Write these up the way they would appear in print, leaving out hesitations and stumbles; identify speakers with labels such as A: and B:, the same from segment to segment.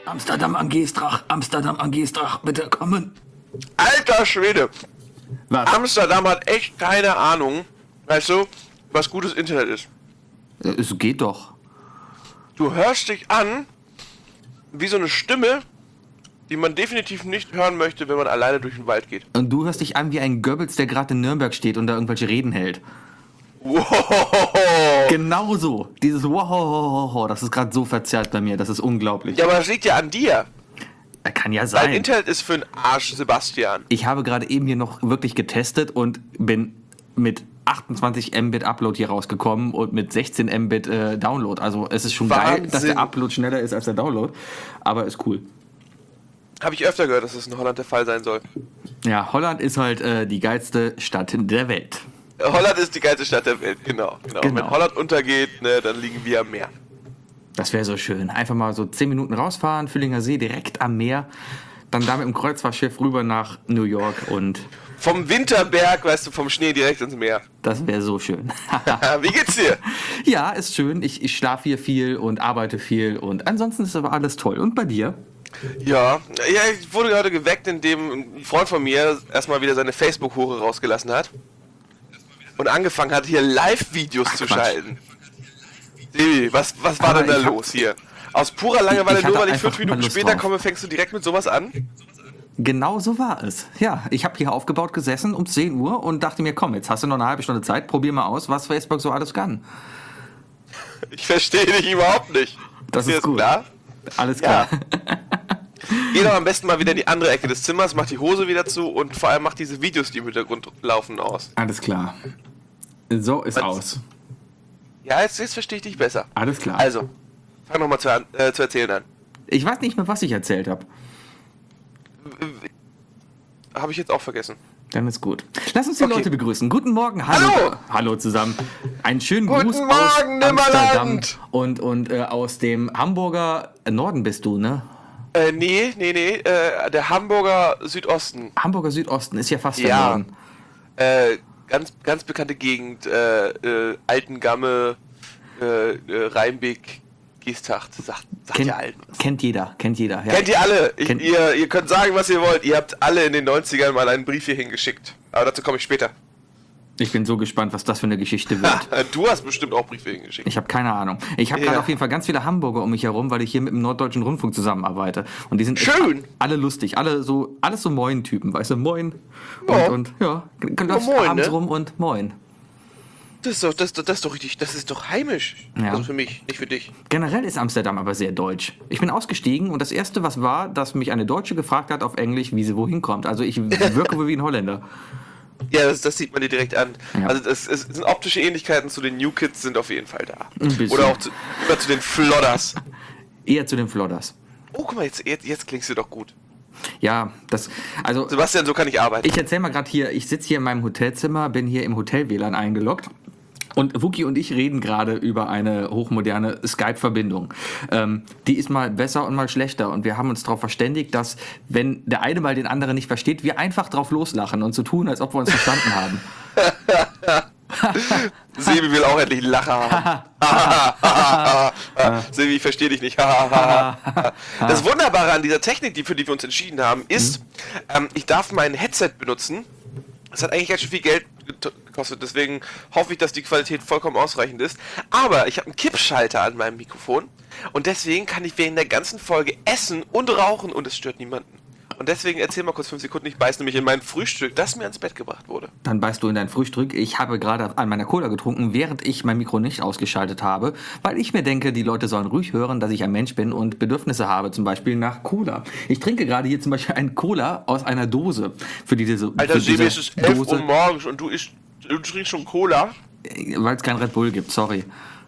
A: Amsterdam an Geestrach, bitte kommen.
B: Alter Schwede.
A: Was?
B: Amsterdam hat echt keine Ahnung, weißt du, was gutes Internet ist.
A: Es geht doch.
B: Du hörst dich an wie so eine Stimme, die man definitiv nicht hören möchte, wenn man alleine durch den Wald geht.
A: Und du hörst dich an wie ein Goebbels, der gerade in Nürnberg steht und da irgendwelche Reden hält.
B: Wow.
A: Genau so. Dieses Wow, das ist gerade so verzerrt bei mir, das ist unglaublich.
B: Ja, aber das liegt ja an dir.
A: Kann ja
B: Dein
A: sein.
B: Internet ist für den Arsch, Sebastian.
A: Ich habe gerade eben hier noch wirklich getestet und bin mit 28 Mbit Upload hier rausgekommen und mit 16 Mbit Download. Also es ist schon geil, dass der Upload schneller ist als der Download, aber ist cool.
B: Habe ich öfter gehört, dass das in Holland der Fall sein soll.
A: Ja, Holland ist halt die geilste Stadt der Welt.
B: Holland ist die geilste Stadt der Welt, genau. Und wenn Holland untergeht, ne, dann liegen wir am Meer.
A: Das wäre so schön. Einfach mal so 10 Minuten rausfahren, Füllinger See, direkt am Meer. Dann da mit dem Kreuzfahrtschiff rüber nach New York und...
B: Vom Winterberg, weißt du, vom Schnee direkt ins Meer.
A: Das wäre so schön.
B: Wie geht's dir?
A: Ja, ist schön. Ich schlafe hier viel und arbeite viel und ansonsten ist aber alles toll. Und bei dir?
B: Ja, ich wurde gerade geweckt, indem ein Freund von mir erstmal wieder seine Facebook-Hure rausgelassen hat. Und angefangen hat, hier Live-Videos zu schalten. Sebi, was war denn da los hier? Aus purer Langeweile, nur weil ich 5 Minuten später komme, fängst du direkt mit sowas an?
A: Genau so war es. Ja, ich habe hier aufgebaut gesessen um 10 Uhr und dachte mir, komm, jetzt hast du noch eine halbe Stunde Zeit, probier mal aus, was Facebook so alles kann.
B: Ich verstehe dich überhaupt nicht.
A: Das ist gut.
B: Klar?
A: Alles klar.
B: Ja. Geh doch am besten mal wieder in die andere Ecke des Zimmers, mach die Hose wieder zu und vor allem mach diese Videos, die im Hintergrund laufen, aus.
A: Alles klar. So ist aus.
B: Ja, jetzt verstehe ich dich besser.
A: Alles klar.
B: Also, fang nochmal zu erzählen an.
A: Ich weiß nicht mehr, was ich erzählt habe.
B: Habe ich jetzt auch vergessen.
A: Dann ist gut. Lass uns die Leute begrüßen. Guten Morgen,
B: Hallo!
A: Hallo zusammen. Einen schönen
B: Guten
A: Gruß
B: Morgen,
A: aus Amsterdam
B: Nimmerland!
A: und aus dem Hamburger Norden bist du, ne?
B: Nee, der Hamburger Südosten.
A: Hamburger Südosten ist ja fast der
B: Ja.
A: Norden.
B: Ganz bekannte Gegend, Altengamme, Rheinbeck, Geesthacht, sagt ihr allen was.
A: Kennt jeder. Ja.
B: Kennt ihr alle? Ihr könnt sagen, was ihr wollt. Ihr habt alle in den 90ern mal einen Brief hierhin geschickt. Aber dazu komme ich später.
A: Ich bin so gespannt, was das für eine Geschichte wird.
B: Du hast bestimmt auch Briefe hingeschickt.
A: Ich habe keine Ahnung. Ich habe gerade auf jeden Fall ganz viele Hamburger um mich herum, weil ich hier mit dem Norddeutschen Rundfunk zusammenarbeite. Und die sind
B: schön.
A: Alle lustig, alles so Moin-Typen, weißt du, Moin.
B: Ja.
A: Und läufst
B: Moin,
A: abends
B: ne?
A: rum und Moin.
B: Das ist doch richtig, das ist doch heimisch.
A: Ja.
B: Also für mich, nicht für dich.
A: Generell ist Amsterdam aber sehr deutsch. Ich bin ausgestiegen und das Erste, was war, dass mich eine Deutsche gefragt hat auf Englisch, wie sie wohin kommt. Also ich wirke wohl wie ein Holländer.
B: Ja, das sieht man dir direkt an.
A: Ja.
B: Also es sind optische Ähnlichkeiten zu den New Kids sind auf jeden Fall da.
A: Ein bisschen.
B: Oder auch zu den Flodders.
A: Eher zu den Flodders.
B: Oh, guck mal, jetzt klingst du doch gut.
A: Ja, also
B: Sebastian, so kann ich arbeiten.
A: ich erzähl mal gerade hier, ich sitze hier in meinem Hotelzimmer, bin hier im Hotel-WLAN eingeloggt. Und Wookie und ich reden gerade über eine hochmoderne Skype-Verbindung. Die ist mal besser und mal schlechter. Und wir haben uns darauf verständigt, dass, wenn der eine mal den anderen nicht versteht, wir einfach drauf loslachen und so tun, als ob wir uns verstanden haben.
B: Sebi will auch endlich Lacher haben. Sebi, ich verstehe dich nicht. Das Wunderbare an dieser Technik, für die wir uns entschieden haben, ist, ich darf mein Headset benutzen. Das hat eigentlich ganz schön viel Geld gekostet, deswegen hoffe ich, dass die Qualität vollkommen ausreichend ist. Aber ich habe einen Kippschalter an meinem Mikrofon und deswegen kann ich während der ganzen Folge essen und rauchen und es stört niemanden. Und deswegen erzähl mal kurz 5 Sekunden, ich beiß nämlich in mein Frühstück, das mir ans Bett gebracht wurde.
A: Dann beißt du in dein Frühstück. Ich habe gerade an meiner Cola getrunken, während ich mein Mikro nicht ausgeschaltet habe, weil ich mir denke, die Leute sollen ruhig hören, dass ich ein Mensch bin und Bedürfnisse habe, zum Beispiel nach Cola. Ich trinke gerade hier zum Beispiel einen Cola aus einer Dose.
B: Alter, Sebi, es ist 11 Uhr morgens und du trinkst schon Cola?
A: Weil es kein Red Bull gibt, sorry.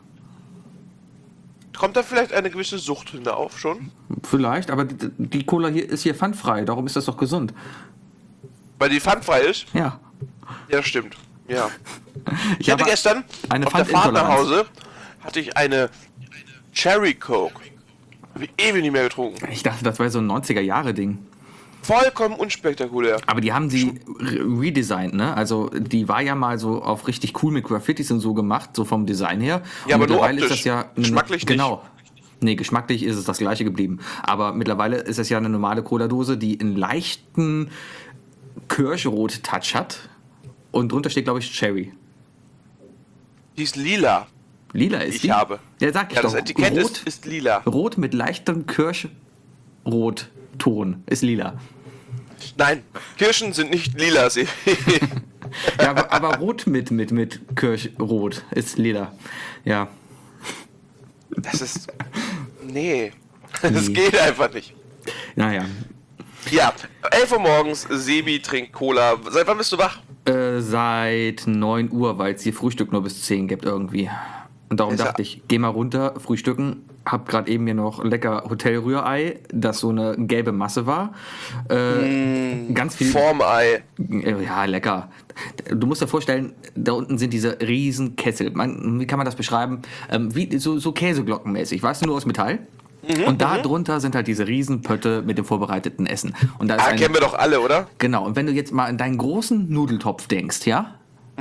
B: Kommt da vielleicht eine gewisse Sucht hinauf schon?
A: Vielleicht, aber die Cola hier ist hier pfandfrei, darum ist das doch gesund.
B: Weil die pfandfrei ist?
A: Ja.
B: Ja, stimmt. Ja.
A: Ich
B: hatte gestern
A: eine
B: auf der Fahrt nach
A: Pfandintoleranz.
B: Hause hatte ich eine Cherry Coke. Habe ich ewig nicht mehr getrunken.
A: Ich dachte, das wäre so ein 90er-Jahre-Ding.
B: Vollkommen unspektakulär.
A: Aber die haben sie redesigned, ne? Also die war ja mal so auf richtig cool mit Graffitis und so gemacht, so vom Design her.
B: Ja,
A: und
B: aber nur
A: mittlerweile
B: optisch.
A: ist das ja
B: Geschmacklich nicht.
A: genau. Nee, geschmacklich ist es das gleiche geblieben. Aber mittlerweile ist es ja eine normale Cola-Dose, die einen leichten Kirschrot-Touch hat. Und drunter steht, glaube ich, Cherry.
B: Die ist lila.
A: Lila ist
B: Ich
A: die?
B: habe.
A: Ja, sag ich
B: Ja,
A: doch.
B: das Etikett
A: Rot,
B: ist lila.
A: Rot mit leichtem Kirschrotton ist lila.
B: Nein, Kirschen sind nicht lila.
A: Ja, aber Rot mit Kirschrot ist lila. Ja.
B: Das ist... Nee. Das geht einfach nicht.
A: Naja.
B: Ja, 11 Uhr morgens, Sebi trinkt Cola. Seit wann bist du wach?
A: Seit 9 Uhr, weil es hier Frühstück nur bis 10 gibt irgendwie. Und darum
B: Ist ja-
A: dachte ich, geh mal runter, frühstücken. Hab gerade eben mir noch lecker Hotel-Rührei, das so eine gelbe Masse war. Ganz viel.
B: Formei.
A: Ja, lecker. Du musst dir vorstellen, da unten sind diese riesen Kessel. Wie kann man das beschreiben? Wie so Käseglockenmäßig, weißt du, nur aus Metall. Und da drunter sind halt diese riesen Pötte mit dem vorbereiteten Essen. Und da ist
B: Kennen wir doch alle, oder?
A: genau, und wenn du jetzt mal an deinen großen Nudeltopf denkst, ja?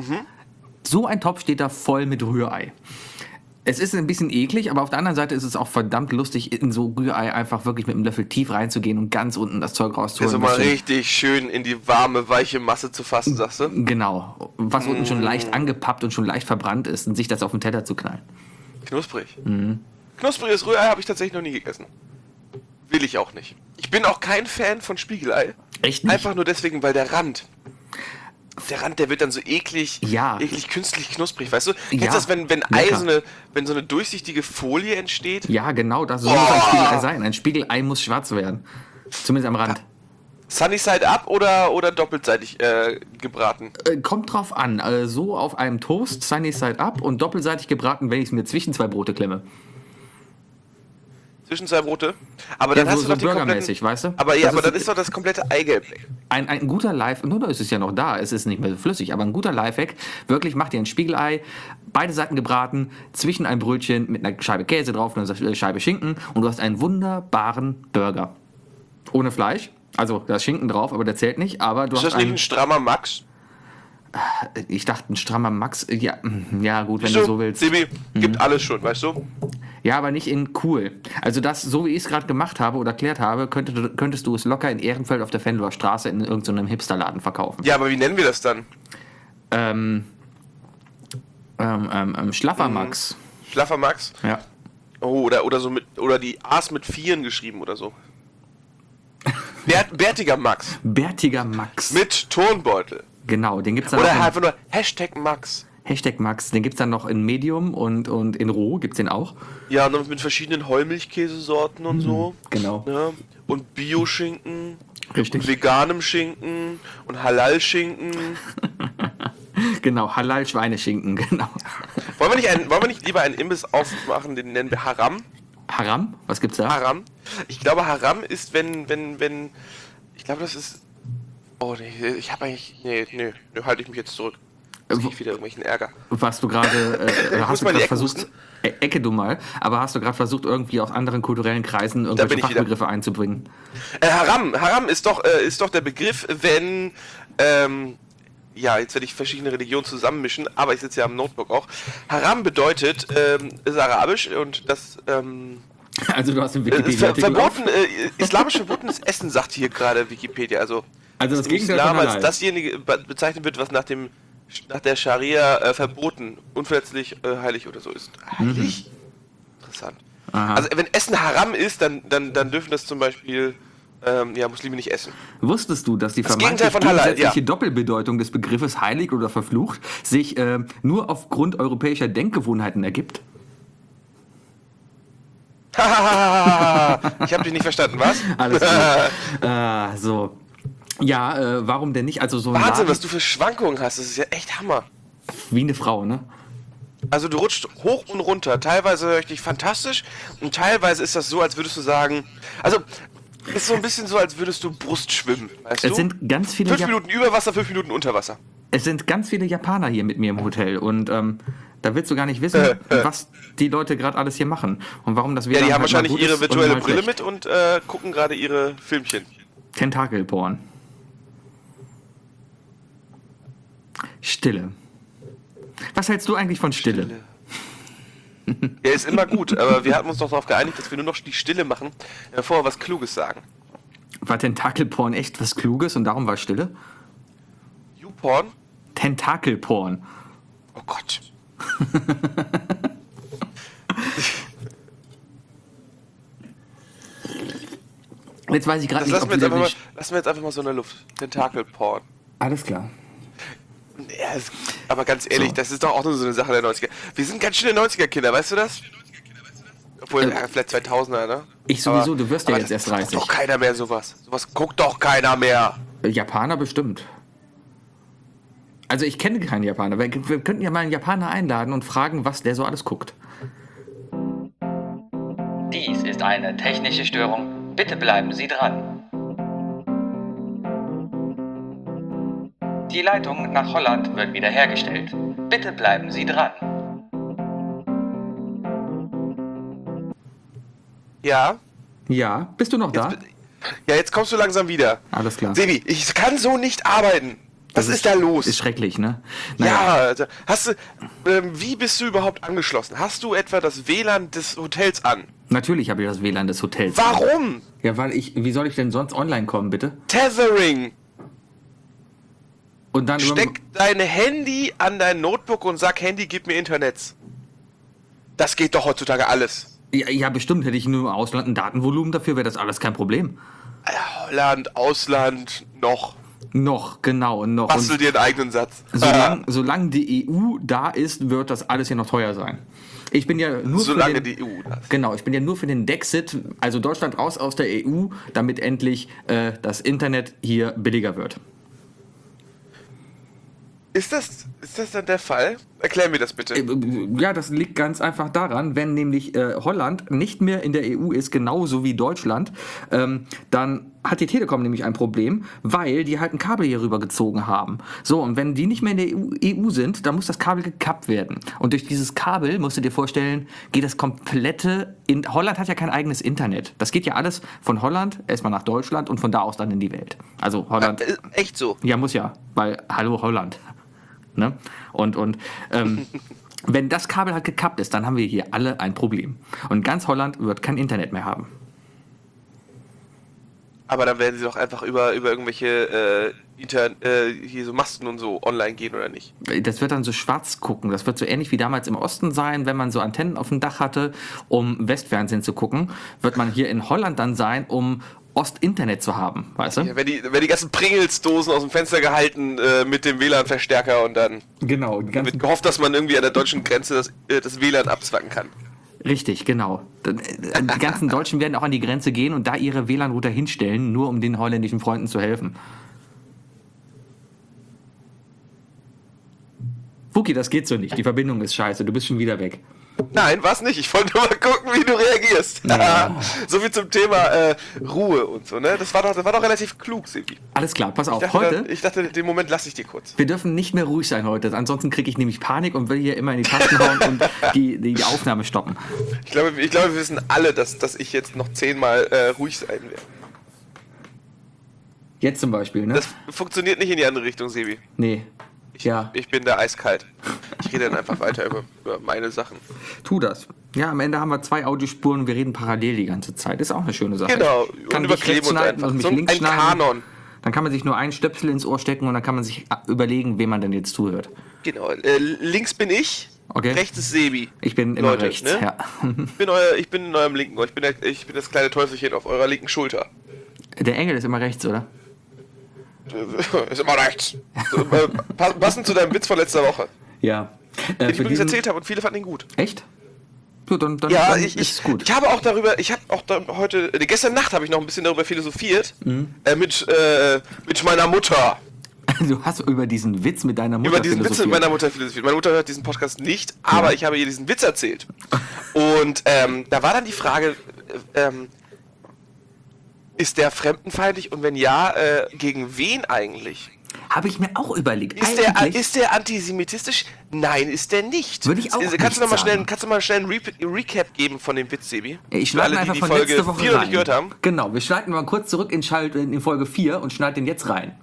A: So ein Topf steht da voll mit Rührei. Es ist ein bisschen eklig, aber auf der anderen Seite ist es auch verdammt lustig, in so Rührei einfach wirklich mit einem Löffel tief reinzugehen und ganz unten das Zeug rauszuholen.
B: Also mal
A: was schon-
B: richtig schön in die warme, weiche Masse zu fassen, sagst du?
A: Genau, was unten schon leicht angepappt und schon leicht verbrannt ist und sich das auf den Teller zu knallen.
B: Knusprig. Knuspriges Rührei habe ich tatsächlich noch nie gegessen. Will ich auch nicht. Ich bin auch kein Fan von Spiegelei.
A: Echt nicht?
B: Einfach nur deswegen, weil der Rand, der wird dann so eklig,
A: Ja.
B: eklig künstlich knusprig, weißt du? Kennst du
A: Ja,
B: das, wenn Ei
A: lecker.
B: wenn so eine durchsichtige Folie entsteht?
A: Ja, genau, das muss ein Spiegelei sein. Ein Spiegelei muss schwarz werden. Zumindest am Rand.
B: Sunny Side Up oder doppelseitig gebraten?
A: Kommt drauf an. So auf einem Toast, Sunny Side Up und doppelseitig gebraten, wenn ich es mir zwischen zwei Brote klemme.
B: Zwischen zwei Brote? Aber dann
A: Ja,
B: hast
A: so
B: du doch die
A: burgermäßig, weißt du?
B: Aber ja,
A: Das
B: aber
A: ist-
B: dann ist doch das komplette Eigelb weg.
A: Ein guter Lifehack, nur da ist es ja noch da, es ist nicht mehr so flüssig, aber ein guter Lifehack, wirklich mach dir ein Spiegelei, beide Seiten gebraten, zwischen ein Brötchen mit einer Scheibe Käse drauf und einer Scheibe Schinken und du hast einen wunderbaren Burger. Ohne Fleisch, also da ist Schinken drauf, aber der zählt nicht, aber du
B: Ist
A: hast
B: das nicht
A: einen,
B: ein strammer Max?
A: ich dachte ein strammer Max, ja gut, wenn du so willst.
B: Sebi, gibt alles schon, weißt du?
A: Ja, aber nicht in cool. Also das, so wie ich es gerade gemacht habe oder erklärt habe, könntest du es locker in Ehrenfeld auf der Venloer Straße in irgendeinem Hipsterladen verkaufen.
B: Ja, aber wie nennen wir das dann?
A: Schlaffer Max.
B: Schlaffer Max?
A: Ja.
B: Oh, oder so oder die A's mit Vieren geschrieben oder so. Bärtiger Max.
A: Bärtiger Max.
B: Mit Turnbeutel.
A: Genau, den gibt's dann
B: Oder
A: auch in
B: einfach nur Hashtag Max.
A: Hashtag Max. Den gibt's dann noch in Medium und in Roh gibt's den auch.
B: Ja, und dann mit verschiedenen Heumilchkäsesorten und so.
A: Genau.
B: Ja, und Bio-Schinken.
A: Richtig.
B: Und veganem Schinken. Und Halal-Schinken.
A: Genau, Halal Schweineschinken, genau.
B: Wollen wir nicht lieber einen Imbiss aufmachen, den nennen wir Haram?
A: Haram? Was gibt's da?
B: Haram? Ich glaube, Haram ist, wenn, ich glaube, das ist, oh nee, ich habe eigentlich, nee, halte ich mich jetzt zurück. Jetzt krieg ich wieder irgendwelchen Ärger.
A: Was du gerade,
B: muss
A: hast du
B: mal in die
A: gerade
B: Ecke
A: versucht,
B: husten.
A: Ecke du mal, aber hast du gerade versucht, irgendwie aus anderen kulturellen Kreisen irgendwelche
B: bin ich wieder.
A: Fachbegriffe einzubringen?
B: Haram ist doch der Begriff, wenn, ja, jetzt werde ich verschiedene Religionen zusammenmischen, aber ich sitze ja am Notebook auch. Haram bedeutet, ist arabisch und das,
A: Also du hast den
B: ist
A: Wikipedia-Artikel auf.
B: verboten, islamisch verbotenes Essen, sagt hier gerade Wikipedia, also
A: Also das
B: im
A: Gegenteil
B: Islam
A: von
B: als
A: Halal.
B: dasjenige bezeichnet wird, was nach der Scharia verboten, unverletzlich, heilig oder so ist. Heilig? Interessant.
A: Aha.
B: Also wenn Essen Haram ist, dann dürfen das zum Beispiel Muslime nicht essen.
A: Wusstest du, dass die
B: Das
A: vermeintlich
B: Gegenteil von Halal,
A: gegensätzliche
B: ja.
A: Doppelbedeutung des Begriffes heilig oder verflucht sich nur aufgrund europäischer Denkgewohnheiten ergibt?
B: Ich habe dich nicht verstanden, was?
A: Alles gut. So. Ja, warum denn nicht? Also so ein
B: Wahnsinn,
A: Laden,
B: was du für Schwankungen hast, das ist ja echt Hammer.
A: wie eine Frau, ne?
B: Also du rutscht hoch und runter. Teilweise höre ich dich fantastisch und teilweise ist das so, als würdest du sagen, also ist so ein bisschen so, als würdest du Brust schwimmen, weißt
A: Es
B: du?
A: sind ganz viele
B: 5 Minuten über Wasser, 5 Minuten unter Wasser.
A: Es sind ganz viele Japaner hier mit mir im Hotel und da willst du gar nicht wissen, was die Leute gerade alles hier machen und warum das
B: Ja,
A: WLAN
B: die haben
A: halt mal
B: wahrscheinlich
A: gut
B: ihre
A: ist und
B: virtuelle
A: mal
B: Brille
A: schlecht.
B: mit und gucken gerade ihre Filmchen.
A: Tentakelporn. Stille. Was hältst du eigentlich von Stille?
B: Der ist immer gut, aber wir hatten uns doch darauf geeinigt, dass wir nur noch die Stille machen, bevor wir was Kluges sagen.
A: War Tentakelporn echt was Kluges und darum war Stille?
B: YouPorn?
A: Tentakelporn.
B: Oh Gott.
A: Jetzt weiß ich gerade
B: Das
A: nicht,
B: lassen wir jetzt einfach mal so in der Luft. Tentakelporn.
A: Alles klar.
B: Ja, aber ganz ehrlich,
A: So.
B: das ist doch auch nur so eine Sache der 90er. Wir sind ganz schöne 90er-Kinder, weißt du das? Obwohl, ja, vielleicht 2000er, ne?
A: Ich sowieso,
B: Aber-
A: du wirst ja
B: aber
A: jetzt erst
B: das guckt
A: 30.
B: doch keiner mehr sowas. Sowas guckt doch keiner mehr.
A: Japaner bestimmt. Also ich kenne keinen Japaner. Wir könnten ja mal einen Japaner einladen und fragen, was der so alles guckt.
C: Dies ist eine technische Störung. Bitte bleiben Sie dran. Die Leitung nach Holland wird wiederhergestellt. Bitte bleiben Sie dran.
B: Ja?
A: Ja, bist du noch da?
B: Ja, jetzt kommst du langsam wieder.
A: Alles klar.
B: Sebi, ich kann so nicht arbeiten. Was
A: Das
B: ist da los?
A: Ist schrecklich, ne?
B: Ja, also, hast du, wie bist du überhaupt angeschlossen? Hast du etwa das WLAN des Hotels an?
A: Natürlich habe ich das WLAN des Hotels.
B: Warum?
A: Ja, wie soll ich denn sonst online kommen, bitte?
B: Tethering.
A: Und dann
B: Steck dein Handy an dein Notebook und sag, Handy, gib mir Internet. Das geht doch heutzutage alles.
A: Ja, bestimmt hätte ich nur im Ausland ein Datenvolumen dafür, wäre das alles kein Problem.
B: Holland, Ausland, noch.
A: Noch, genau, noch.
B: Bastel
A: Und
B: dir einen eigenen Satz.
A: solange die EU da ist, wird das alles hier noch teuer sein. Ich bin ja nur
B: Solange
A: für den,
B: die EU das.
A: Genau, ich bin ja nur für den Dexit, also Deutschland raus aus der EU, damit endlich das Internet hier billiger wird.
B: Ist das dann der Fall? Erklär mir das bitte.
A: Ja, das liegt ganz einfach daran, wenn nämlich Holland nicht mehr in der EU ist, genauso wie Deutschland, dann hat die Telekom nämlich ein Problem, weil die halt ein Kabel hier rüber gezogen haben. So, und wenn die nicht mehr in der EU sind, dann muss das Kabel gekappt werden. Und durch dieses Kabel, musst du dir vorstellen, geht das komplette... Holland hat ja kein eigenes Internet. Das geht ja alles von Holland erstmal nach Deutschland und von da aus dann in die Welt. Also Holland...
B: Echt so?
A: Ja, muss ja, weil hallo Holland. Ne? Und wenn das Kabel halt gekappt ist, dann haben wir hier alle ein Problem. Und ganz Holland wird kein Internet mehr haben.
B: Aber dann werden sie doch einfach über irgendwelche hier so Masten und so online gehen, oder nicht?
A: Das wird dann so schwarz gucken. Das wird so ähnlich wie damals im Osten sein, wenn man so Antennen auf dem Dach hatte, um Westfernsehen zu gucken. Wird man hier in Holland dann sein, um Ostinternet zu haben, weißt du?
B: Ja, wenn die ganzen Pringles-Dosen aus dem Fenster gehalten mit dem WLAN-Verstärker und dann
A: Genau.
B: wird gehofft, dass man irgendwie an der deutschen Grenze das WLAN abzwacken kann.
A: Richtig, genau. Die ganzen Deutschen werden auch an die Grenze gehen und da ihre WLAN-Router hinstellen, nur um den holländischen Freunden zu helfen. Wookie, das geht so nicht. Die Verbindung ist scheiße. Du bist schon wieder weg.
B: Nein, was nicht. Ich wollte nur mal gucken, wie du reagierst.
A: Ja.
B: So viel zum Thema Ruhe und so, ne? Das war doch relativ klug, Sebi.
A: Alles klar, pass auf.
B: Ich dachte, den Moment lasse ich dir kurz.
A: Wir dürfen nicht mehr ruhig sein heute. Ansonsten kriege ich nämlich Panik und will hier immer in die Tasten hauen und die Aufnahme stoppen.
B: Ich glaube, wir wissen alle, dass ich jetzt noch 10-mal ruhig sein werde.
A: Jetzt zum Beispiel, ne?
B: Das funktioniert nicht in die andere Richtung, Sebi.
A: Nee. Ja,
B: Ich bin da eiskalt. Ich rede dann einfach weiter über meine Sachen.
A: tu das. Ja, am Ende haben wir 2 Audiospuren und wir reden parallel die ganze Zeit. Ist auch eine schöne Sache.
B: Genau,
A: Ich kann
B: und
A: dich
B: überkleben
A: rechts
B: uns
A: schneiden
B: einfach.
A: und mich
B: So
A: links
B: ein
A: schneiden.
B: Kanon.
A: Dann kann man sich nur einen Stöpsel ins Ohr stecken und dann kann man sich überlegen, wem man denn jetzt zuhört.
B: Genau, links bin ich,
A: Okay.
B: rechts ist Sebi.
A: Ich bin immer
B: Leute,
A: rechts,
B: ne?
A: ja.
B: Ich bin in eurem linken Ohr. Ich bin das kleine Teufelchen auf eurer linken Schulter.
A: Der Engel ist immer rechts, oder?
B: Ist immer rechts. So, passend zu deinem Witz von letzter Woche,
A: Ja.
B: den ich übrigens erzählt habe und viele fanden ihn gut.
A: Echt? So, dann
B: Ja,
A: ist es gut.
B: ich habe auch gestern Nacht habe ich noch ein bisschen darüber philosophiert,
A: Mhm.
B: mit meiner Mutter.
A: Du hast über diesen Witz mit deiner Mutter
B: Über diesen Witz mit
A: philosophiert.
B: meiner Mutter philosophiert. Meine Mutter hört diesen Podcast nicht, aber ich habe ihr diesen Witz erzählt. Und da war dann die Frage, ist der fremdenfeindlich und wenn ja, gegen wen eigentlich?
A: Habe ich mir auch überlegt.
B: Ist der antisemitistisch? Nein, ist der nicht.
A: Würde ich auch nicht
B: Kannst du noch mal schnell
A: sagen.
B: einen Recap geben von dem Witz, Sebi?
A: Ich
B: Für
A: schneide
B: alle,
A: einfach
B: die
A: von
B: Folge
A: letzter Woche
B: 4 noch
A: rein.
B: nicht gehört haben.
A: Genau, wir schalten mal kurz zurück in Folge 4 und schneiden den jetzt rein.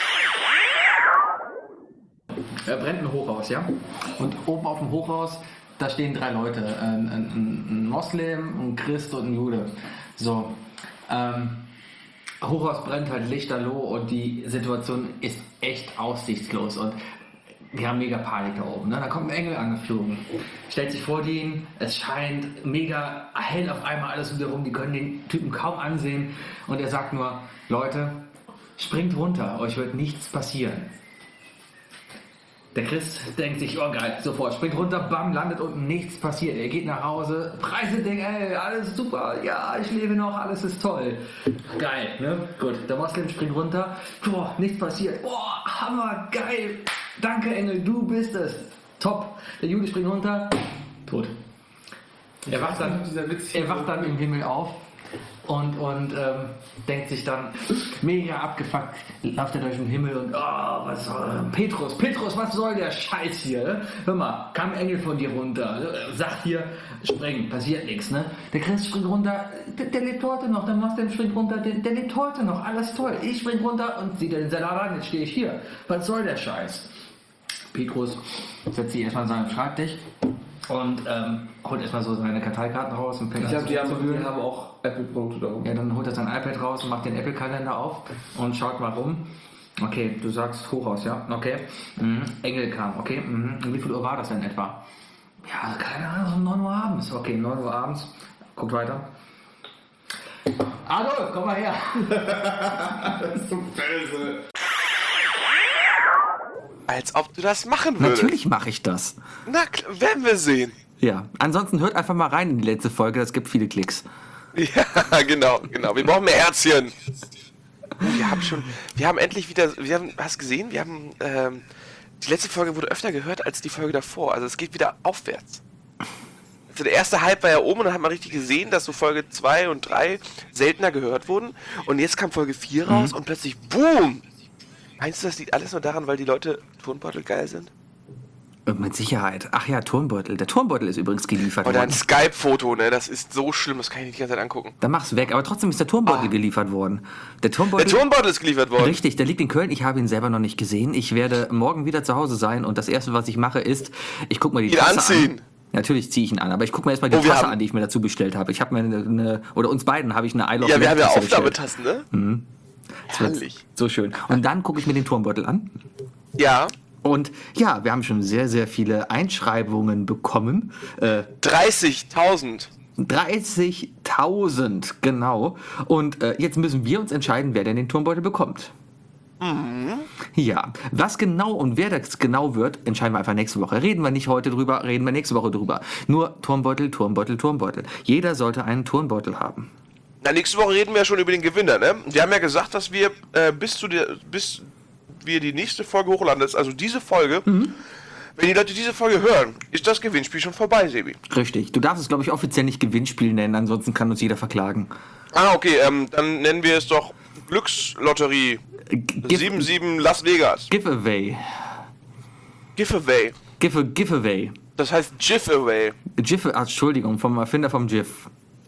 A: Brennt ein Hochhaus, ja? Und oben auf dem Hochhaus da stehen 3 Leute, ein Moslem, ein Christ und ein Jude. So, Hochhaus brennt halt lichterloh und die Situation ist echt aussichtslos und wir haben mega Panik da oben. Ne? Da kommt ein Engel angeflogen, stellt sich vor denen, es scheint mega hell auf einmal alles um die rum, die können den Typen kaum ansehen und er sagt nur, Leute, springt runter, euch wird nichts passieren. Der Christ denkt sich, oh geil, sofort, springt runter, bam, landet unten, nichts passiert. Er geht nach Hause, preist denkt, ey, alles super, ja, ich lebe noch, alles ist toll. Geil, ne? Gut, der Moslem springt runter, boah, nichts passiert, boah, Hammer, geil, danke Engel, du bist es, top. Der Jude springt runter, tot. Er wacht dann im Himmel auf und denkt sich dann, mega abgefuckt, läuft er durch den Himmel und was soll Petrus, was soll der Scheiß hier? Ne? Hör mal, kam ein Engel von dir runter, sagt hier, spring, passiert nichts, ne? Der Christ springt runter, der lebt heute noch, der Moslem springt runter, der lebt heute noch, alles toll. Ich spring runter und sieht den Salat an, jetzt stehe ich hier. Was soll der Scheiß? Petrus setzt sich erstmal an seinen Schreibtisch und holt erstmal so seine Karteikarten raus und fängt an
D: die haben auch Apple-Produkte da oben.
A: Ja, dann holt er sein iPad raus und macht den Apple-Kalender auf und schaut mal rum. Okay, du sagst Hochhaus, ja? Okay. Engel kam, okay. Und wie viel Uhr war das denn etwa? Ja, keine Ahnung, um 9 Uhr abends. Okay, 9 Uhr abends. Guckt weiter. Adolf, komm mal her.
D: Das ist so böse.
B: Als ob du das machen würdest.
A: Natürlich mache ich das.
B: Na, werden wir sehen.
A: Ja, ansonsten hört einfach mal rein in die letzte Folge, das gibt viele Klicks.
B: Ja, genau. Wir brauchen mehr Herzchen. Wir haben endlich wieder, hast du gesehen? Die letzte Folge wurde öfter gehört als die Folge davor. Also es geht wieder aufwärts. Also der erste Hype war ja oben und dann hat man richtig gesehen, dass so Folge 2 und 3 seltener gehört wurden. Und jetzt kam Folge 4 raus und plötzlich BOOM! Meinst du, das liegt alles nur daran, weil die Leute Turnbeutel geil sind?
A: Mit Sicherheit. Ach ja, Turnbeutel. Der Turnbeutel ist übrigens geliefert
B: Oder
A: worden.
B: ein Skype-Foto, ne? Das ist so schlimm, das kann ich nicht die ganze Zeit angucken.
A: Dann mach's weg. Aber trotzdem ist der Turnbeutel geliefert worden. Der
B: Turnbeutel ist geliefert worden.
A: Richtig, der liegt in Köln. Ich habe ihn selber noch nicht gesehen. Ich werde morgen wieder zu Hause sein und das Erste, was ich mache, ist, ich gucke mir die
B: Ihn
A: Tasse
B: anziehen.
A: an. Natürlich ziehe ich ihn an, aber ich gucke mir erstmal die Tasse an, die ich mir dazu bestellt habe. Ich habe mir oder uns beiden habe ich eine I Love
B: Ja, wir haben ja
A: Tasse bestellt.
B: Aufnahmetassen, ne? Herrlich.
A: So schön. Und dann gucke ich mir den Turnbeutel an.
B: Ja.
A: Und ja, wir haben schon sehr, sehr viele Einschreibungen bekommen.
B: 30.000.
A: 30.000, genau. Und jetzt müssen wir uns entscheiden, wer denn den Turnbeutel bekommt. Ja, was genau und wer das genau wird, entscheiden wir einfach nächste Woche. Reden wir nicht heute drüber, reden wir nächste Woche drüber. Nur Turnbeutel, Turnbeutel, Turnbeutel. Jeder sollte einen Turnbeutel haben.
B: Na, nächste Woche reden wir ja schon über den Gewinner, ne? Wir haben ja gesagt, dass wir bis wir die nächste Folge hochladen, das ist also diese Folge, wenn die Leute diese Folge hören, ist das Gewinnspiel schon vorbei, Sebi.
A: Richtig. Du darfst es, glaube ich, offiziell nicht Gewinnspiel nennen, ansonsten kann uns jeder verklagen.
B: Ah, okay, dann nennen wir es doch Glückslotterie 77 Las Vegas.
A: Giveaway.
B: Giveaway.
A: Giveaway.
B: Das heißt Giveaway.
A: Entschuldigung, vom Erfinder vom GIF.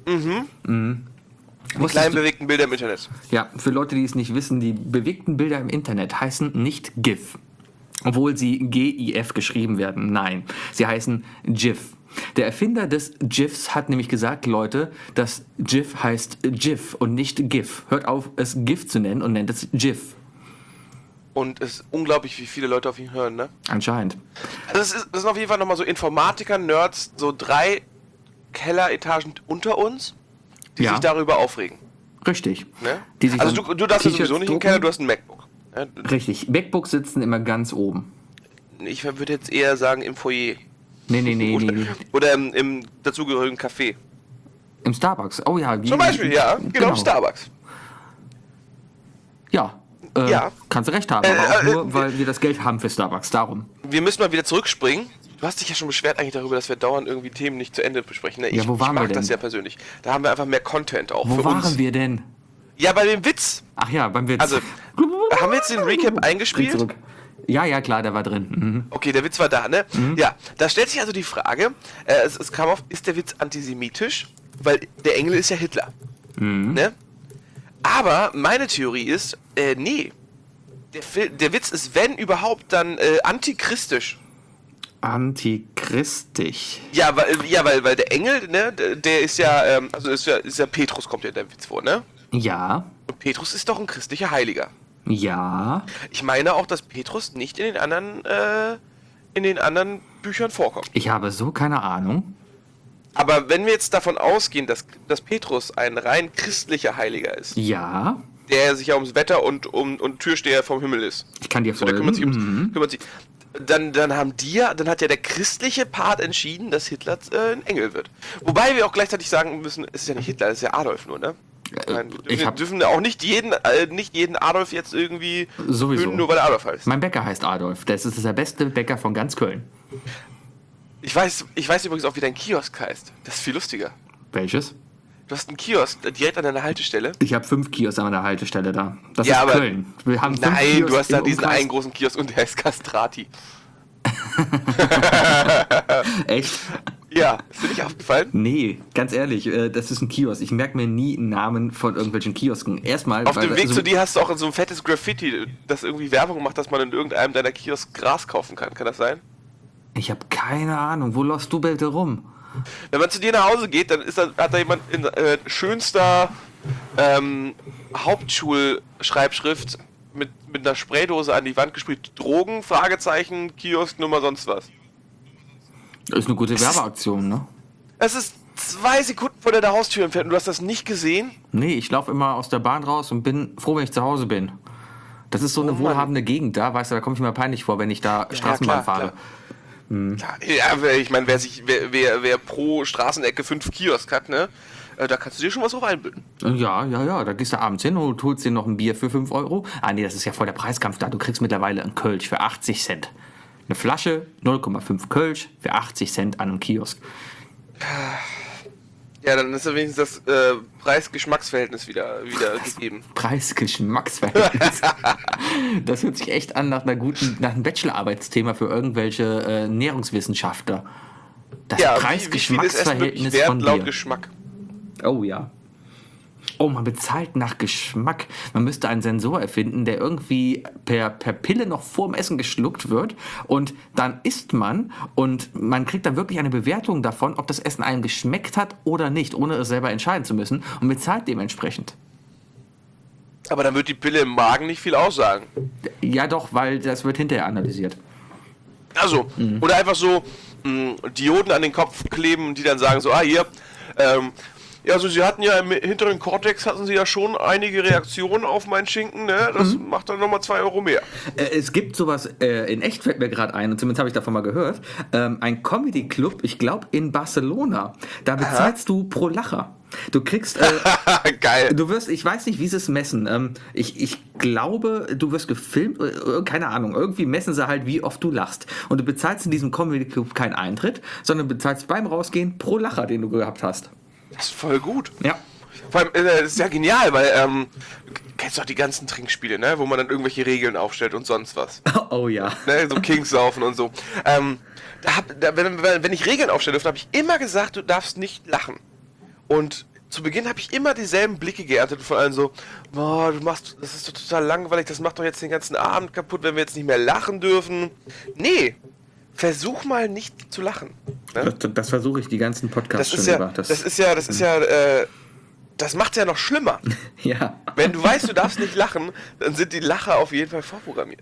B: Die kleinen bewegten Bilder im Internet.
A: Ja, für Leute, die es nicht wissen, die bewegten Bilder im Internet heißen nicht GIF. Obwohl sie GIF geschrieben werden. Nein, sie heißen GIF. Der Erfinder des GIFs hat nämlich gesagt, Leute, das GIF heißt GIF und nicht GIF. Hört auf, es GIF zu nennen und nennt es GIF.
B: Und es ist unglaublich, wie viele Leute auf ihn hören, ne?
A: Anscheinend.
B: Also das sind auf jeden Fall nochmal so Informatiker, Nerds, so 3 Kelleretagen unter uns, die sich darüber aufregen.
A: Richtig.
B: Ne?
A: Die sich
B: Also
A: dann
B: du darfst ja
A: T-Shirts
B: sowieso nicht in den
A: drucken.
B: Keller, du hast ein MacBook. Ne?
A: Richtig. MacBooks sitzen immer ganz oben.
B: Ich würde jetzt eher sagen im Foyer.
A: Nee.
B: Oder im dazugehörigen Café.
A: Im Starbucks. Oh ja.
B: Zum Beispiel, ja. Genau, im Starbucks.
A: Ja.
B: Ja.
A: Kannst du recht haben. Aber auch nur, weil wir das Geld haben für Starbucks. Darum.
B: Wir müssen mal wieder zurückspringen. Du hast dich ja schon beschwert eigentlich darüber, dass wir dauernd irgendwie Themen nicht zu Ende besprechen. Ne?
A: Ja, wo waren
B: ich mag
A: wir denn?
B: das ja persönlich. Da haben wir einfach mehr Content auch
A: Wo
B: für
A: waren
B: uns.
A: wir denn?
B: Ja, bei dem Witz.
A: Ach ja, beim Witz.
B: Also, haben wir jetzt den Recap
A: Spring
B: eingespielt?
A: zurück. Ja, klar, der war drin. Mhm.
B: Okay, der Witz war da, ne? Ja, da stellt sich also die Frage, es kam auf, ist der Witz antisemitisch? Weil der Engel ist ja Hitler. Ne? Aber meine Theorie ist, nee. Der Witz ist, wenn überhaupt, dann antichristisch.
A: Antichristisch.
B: Weil der Engel, ne, der ist ja, ist ja Petrus, kommt ja in der Witz vor, ne?
A: Ja.
B: Und Petrus ist doch ein christlicher Heiliger.
A: Ja.
B: Ich meine auch, dass Petrus nicht in den anderen Büchern vorkommt.
A: Ich habe so keine Ahnung.
B: Aber wenn wir jetzt davon ausgehen, dass Petrus ein rein christlicher Heiliger ist,
A: Ja.
B: der sich ja ums Wetter und Türsteher vom Himmel ist,
A: Ich kann dir
B: so, der
A: folgen.
B: kümmert sich. Dann hat ja der christliche Part entschieden, dass Hitler ein Engel wird. Wobei wir auch gleichzeitig sagen müssen, es ist ja nicht Hitler, es ist ja Adolf nur, ne? Wir dürfen auch nicht jeden Adolf jetzt irgendwie
A: Sowieso.
B: hören, nur weil er Adolf heißt.
A: Mein Bäcker heißt Adolf. Das ist der beste Bäcker von ganz Köln.
B: Ich weiß übrigens auch, wie dein Kiosk heißt. Das ist viel lustiger.
A: Welches?
B: Du hast einen Kiosk direkt an deiner Haltestelle.
A: Ich habe 5 Kiosks an der Haltestelle da. Das
B: Ja,
A: ist
B: aber-
A: Köln. Wir haben 5
B: Nein,
A: Kiosks
B: du hast da
A: im
B: diesen
A: Umkreis.
B: einen großen Kiosk und der heißt Castrati.
A: Echt?
B: Ja, ist dir nicht aufgefallen?
A: Nee, ganz ehrlich, das ist ein Kiosk. Ich merke mir nie einen Namen von irgendwelchen Kiosken. Erstmal.
B: Auf
A: weil
B: dem Weg
A: also-
B: zu dir hast du auch so ein fettes Graffiti, das irgendwie Werbung macht, dass man in irgendeinem deiner Kiosk Gras kaufen kann. Kann das sein?
A: Ich habe keine Ahnung. Wo läufst du bitte rum?
B: Wenn man zu dir nach Hause geht, dann hat da jemand in schönster Hauptschulschreibschrift mit einer Spraydose an die Wand gesprüht. Drogen, Fragezeichen, Kiosk, Nummer, sonst was.
A: Das ist eine gute Werbeaktion, ne?
B: Es ist 2 Sekunden vor der Haustür entfernt und du hast das nicht gesehen?
A: Nee, ich laufe immer aus der Bahn raus und bin froh, wenn ich zu Hause bin. Das ist so eine
B: Mann.
A: wohlhabende Gegend da, weißt du, da komme ich mir peinlich vor, wenn ich da Straßenbahn
B: klar,
A: fahre.
B: Klar. Ja, ich meine, wer pro Straßenecke 5 Kiosk hat, ne? Da kannst du dir schon was drauf einbilden.
A: Ja, da gehst du abends hin und holst dir noch ein Bier für 5 Euro. Ah nee, das ist ja voll der Preiskampf da. Du kriegst mittlerweile einen Kölsch für 80 Cent. Eine Flasche, 0,5 Kölsch für 80 Cent an einem Kiosk.
B: Ja, dann ist ja wenigstens das Preis-Geschmacksverhältnis wieder gegeben.
A: Preis-Geschmacksverhältnis. Das hört sich echt an nach einem Bachelorarbeitsthema für irgendwelche Ernährungswissenschaftler. Das
B: Ja, wie viel ist Essen wirklich
A: Preis-Geschmacksverhältnis
B: wert
A: von
B: laut
A: dir.
B: Geschmack?
A: Oh ja. Oh, man bezahlt nach Geschmack. Man müsste einen Sensor erfinden, der irgendwie per Pille noch vorm Essen geschluckt wird und dann isst man und man kriegt dann wirklich eine Bewertung davon, ob das Essen einem geschmeckt hat oder nicht, ohne es selber entscheiden zu müssen und bezahlt dementsprechend.
B: Aber dann wird die Pille im Magen nicht viel aussagen.
A: Ja doch, weil das wird hinterher analysiert.
B: Also, oder einfach so Dioden an den Kopf kleben, die dann sagen so, hier, ja, also sie hatten ja im hinteren Kortex hatten sie ja schon einige Reaktionen auf meinen Schinken, ne? Das macht dann nochmal 2 Euro mehr.
A: Es gibt sowas, in echt fällt mir gerade ein, und zumindest habe ich davon mal gehört, ein Comedy-Club, ich glaube in Barcelona, da bezahlst du pro Lacher. Du kriegst,
B: Geil.
A: du wirst, ich weiß nicht, wie sie es messen, ich glaube, du wirst gefilmt, keine Ahnung, irgendwie messen sie halt, wie oft du lachst. Und du bezahlst in diesem Comedy-Club keinen Eintritt, sondern bezahlst beim Rausgehen pro Lacher, den du gehabt hast.
B: Das ist voll gut.
A: Ja.
B: Vor allem, das ist ja genial, weil, du kennst doch die ganzen Trinkspiele, ne? Wo man dann irgendwelche Regeln aufstellt und sonst was.
A: Oh ja.
B: Ne? So Kings saufen und so. Wenn ich Regeln aufstellen durfte, habe ich immer gesagt, du darfst nicht lachen. Und zu Beginn habe ich immer dieselben Blicke geerntet von allen so, boah, das ist doch total langweilig, das macht doch jetzt den ganzen Abend kaputt, wenn wir jetzt nicht mehr lachen dürfen. Nee, versuch mal nicht zu lachen. Ne?
A: Das versuche ich die ganzen Podcasts
B: Das ist
A: schon
B: ja,
A: über.
B: das macht's ja noch schlimmer.
A: Ja.
B: Wenn du weißt, du darfst nicht lachen, dann sind die Lacher auf jeden Fall vorprogrammiert.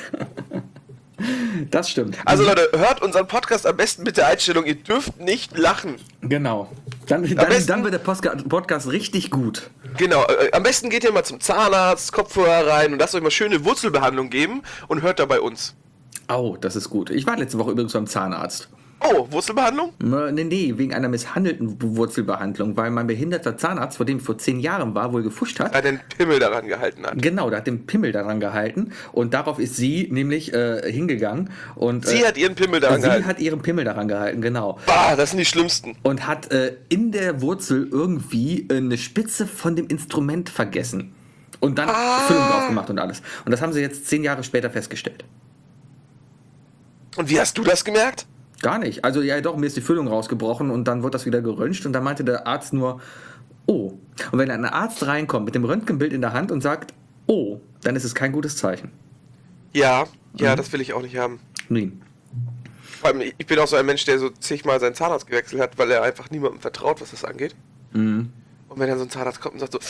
A: Das stimmt.
B: Also Leute, hört unseren Podcast am besten mit der Einstellung, ihr dürft nicht lachen.
A: Genau. Dann
B: besten-
A: wird der Podcast richtig gut.
B: Genau, am besten geht ihr mal zum Zahnarzt, Kopfhörer rein und lasst euch mal schöne Wurzelbehandlung geben und hört da bei uns.
A: Oh, das ist gut. Ich war letzte Woche übrigens beim Zahnarzt.
B: Oh, Wurzelbehandlung?
A: Nee, wegen einer misshandelten Wurzelbehandlung, weil mein behinderter Zahnarzt, vor dem ich vor 10 Jahren war, wohl gefuscht hat.
B: Da den Pimmel daran gehalten hat.
A: Genau, der hat den Pimmel daran gehalten und darauf ist sie nämlich hingegangen. Und,
B: Sie hat ihren Pimmel daran
A: sie
B: gehalten.
A: hat ihren Pimmel daran gehalten, genau.
B: Bah, das sind die schlimmsten.
A: Und hat in der Wurzel irgendwie eine Spitze von dem Instrument vergessen. Und dann Füllung drauf gemacht und alles. Und das haben sie jetzt 10 Jahre später festgestellt.
B: Und wie hast du das gemerkt?
A: Gar nicht. Also ja doch, mir ist die Füllung rausgebrochen und dann wurde das wieder geröntgt und dann meinte der Arzt nur, oh. Und wenn ein Arzt reinkommt mit dem Röntgenbild in der Hand und sagt, oh, dann ist es kein gutes Zeichen.
B: Ja, das will ich auch nicht haben.
A: Nee.
B: Vor allem, ich bin auch so ein Mensch, der so zigmal seinen Zahnarzt gewechselt hat, weil er einfach niemandem vertraut, was das angeht. Und wenn dann so ein Zahnarzt kommt und sagt so,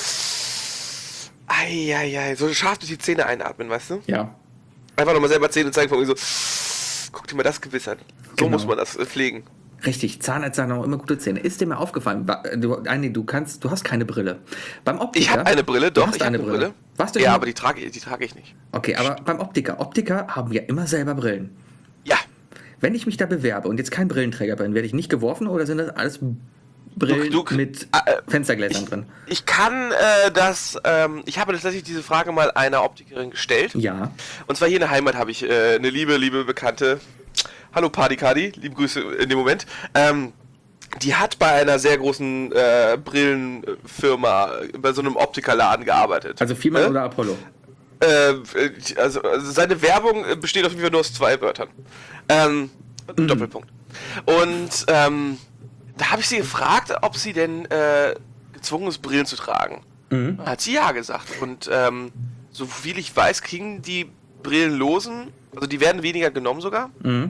B: ei, so scharf durch die Zähne einatmen, weißt du?
A: Ja.
B: Einfach nochmal selber Zähne zeigen, von irgendwie so, guck dir mal das Gebiss an. So
A: Genau.
B: muss man das pflegen.
A: Richtig, Zahnärzte haben auch immer gute Zähne. Ist dir mal aufgefallen, du hast keine Brille. Beim Optiker...
B: Ich habe eine Brille, doch,
A: Du hast
B: ich habe
A: eine Brille. Warst du
B: Ja,
A: schon-
B: aber die trage ich nicht.
A: Okay, aber beim Optiker haben ja immer selber Brillen.
B: Ja,
A: Wenn ich mich da bewerbe und jetzt kein Brillenträger bin, werde ich nicht geworfen oder sind das alles Brillen
B: Du-
A: mit Fenstergläsern drin?
B: ich kann ich habe tatsächlich diese Frage mal einer Optikerin gestellt.
A: Ja.
B: Und zwar hier in der Heimat habe ich eine liebe Bekannte, hallo Party, liebe Grüße in dem Moment, die hat bei einer sehr großen Brillenfirma, bei so einem Optikerladen gearbeitet.
A: Also Fiemann oder Apollo?
B: Also seine Werbung besteht auf jeden Fall nur aus 2 Wörtern. Doppelpunkt. Und da habe ich sie gefragt, ob sie denn gezwungen ist, Brillen zu tragen. Hat sie ja gesagt. Und so viel ich weiß, kriegen die Brillenlosen, also die werden weniger genommen sogar.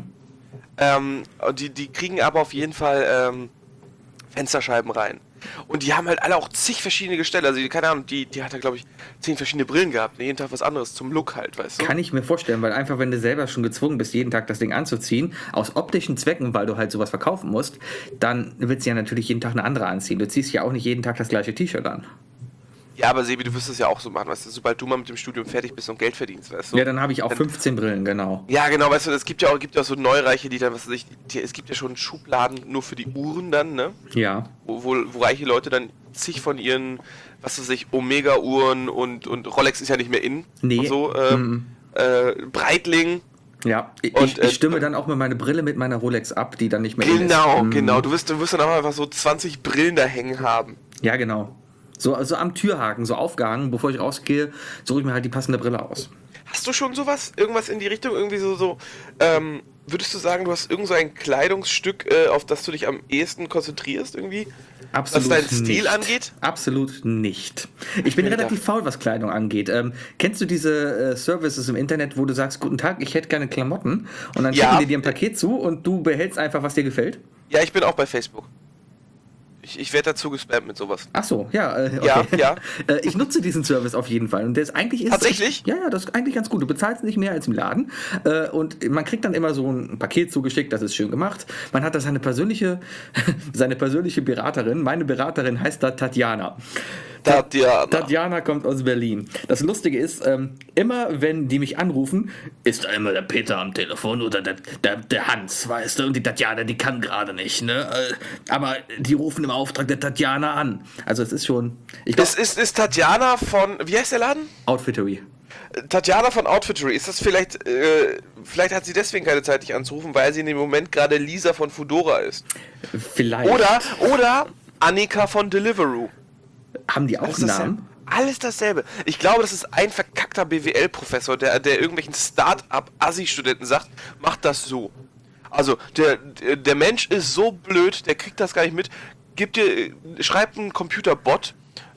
B: Und die kriegen aber auf jeden Fall Fensterscheiben rein. Und die haben halt alle auch zig verschiedene Gestelle. Also, keine Ahnung, die hat ja, glaube ich, 10 verschiedene Brillen gehabt. Jeden Tag was anderes zum Look halt, weißt du?
A: Kann ich mir vorstellen, weil einfach, wenn du selber schon gezwungen bist, jeden Tag das Ding anzuziehen, aus optischen Zwecken, weil du halt sowas verkaufen musst, dann willst du ja natürlich jeden Tag eine andere anziehen. Du ziehst ja auch nicht jeden Tag das gleiche T-Shirt an.
B: Ja, aber Sebi, du wirst das ja auch so machen, weißt du? Sobald du mal mit dem Studium fertig bist und Geld verdienst, weißt du?
A: Ja, dann habe ich auch 15 Brillen, genau.
B: Ja, genau, weißt du, es gibt ja auch so Neureiche, die dann, was weiß ich, es gibt ja schon Schubladen nur für die Uhren dann, ne?
A: Ja.
B: Wo reiche Leute dann zig von ihren, was weiß ich, Omega-Uhren und Rolex ist ja nicht mehr in.
A: Nee.
B: Und so, Breitling.
A: Ja,
B: Und,
A: ich stimme dann auch mal meine Brille mit meiner Rolex ab, die dann nicht mehr in ist.
B: Genau. Du wirst dann auch einfach so 20 Brillen da hängen haben.
A: Ja, genau. So am Türhaken, so aufgehangen, bevor ich rausgehe, suche ich mir halt die passende Brille aus.
B: Hast du schon sowas? Irgendwas in die Richtung? Irgendwie würdest du sagen, du hast irgend so ein Kleidungsstück, auf das du dich am ehesten konzentrierst irgendwie?
A: Absolut
B: Was deinen Stil
A: nicht.
B: angeht?
A: Absolut nicht. Ich bin relativ faul, was Kleidung angeht. Kennst du diese Services im Internet, wo du sagst, guten Tag, ich hätte gerne Klamotten und dann
B: Ja.
A: schicken die dir ein Paket zu und du behältst einfach, was dir gefällt?
B: Ja, ich bin auch bei Facebook. Ich werde dazu gespammt mit sowas.
A: Ach so, ja. Okay.
B: Ja.
A: Ich nutze diesen Service auf jeden Fall. Und der ist eigentlich...
B: Tatsächlich?
A: Ja, das ist eigentlich ganz gut. Du bezahlst nicht mehr als im Laden. Und man kriegt dann immer so ein Paket zugeschickt, das ist schön gemacht. Man hat da seine persönliche Beraterin. Meine Beraterin heißt da Tatjana. Tatjana kommt aus Berlin. Das Lustige ist, immer wenn die mich anrufen, ist da immer der Peter am Telefon oder der Hans, weißt du, und die Tatjana, die kann gerade nicht, ne? Aber die rufen im Auftrag der Tatjana an. Also es ist schon...
B: Das ist Tatjana von, wie heißt der Laden?
A: Outfittery.
B: Tatjana von Outfittery. Ist das vielleicht hat sie deswegen keine Zeit, dich anzurufen, weil sie in dem Moment gerade Lisa von Foodora ist.
A: Vielleicht.
B: Oder Annika von Deliveroo.
A: Haben die auch einen Namen?
B: Alles dasselbe. Ich glaube, das ist ein verkackter BWL-Professor, der irgendwelchen Start-up-Assi-Studenten sagt, macht das so. Also, der Mensch ist so blöd, der kriegt das gar nicht mit. Schreibt einen Computerbot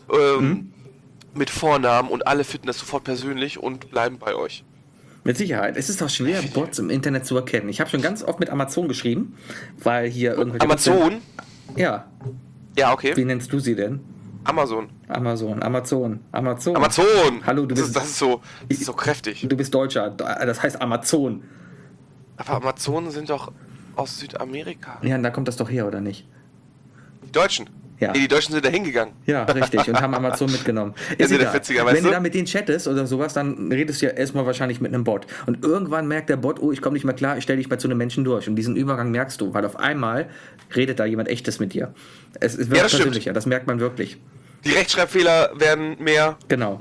B: mit Vornamen und alle finden das sofort persönlich und bleiben bei euch.
A: Mit Sicherheit. Es ist auch schwer, Bots im Internet zu erkennen. Ich habe schon ganz oft mit Amazon geschrieben, weil hier irgendwelche...
B: Amazon?
A: Ja.
B: Ja, okay.
A: Wie nennst du sie denn?
B: Amazon.
A: Amazon. Hallo, du bist...
B: Das ist so kräftig.
A: Du bist Deutscher. Das heißt Amazon.
B: Aber Amazonen sind doch aus Südamerika.
A: Ja, da kommt das doch her, oder nicht?
B: Die Deutschen.
A: Ja.
B: Nee, die Deutschen sind da hingegangen.
A: Ja, richtig. Und haben Amazon mitgenommen.
B: Ja,
A: Ist
B: der
A: egal.
B: Fetziger, weißt
A: Wenn du
B: du?
A: da mit denen chattest oder sowas, dann redest du ja erstmal wahrscheinlich mit einem Bot. Und irgendwann merkt der Bot, oh, ich komme nicht mehr klar, ich stelle dich mal zu einem Menschen durch. Und diesen Übergang merkst du, weil auf einmal redet da jemand Echtes mit dir. Es wird
B: das stimmt.
A: persönlicher, das merkt man wirklich.
B: Die Rechtschreibfehler werden mehr.
A: Genau.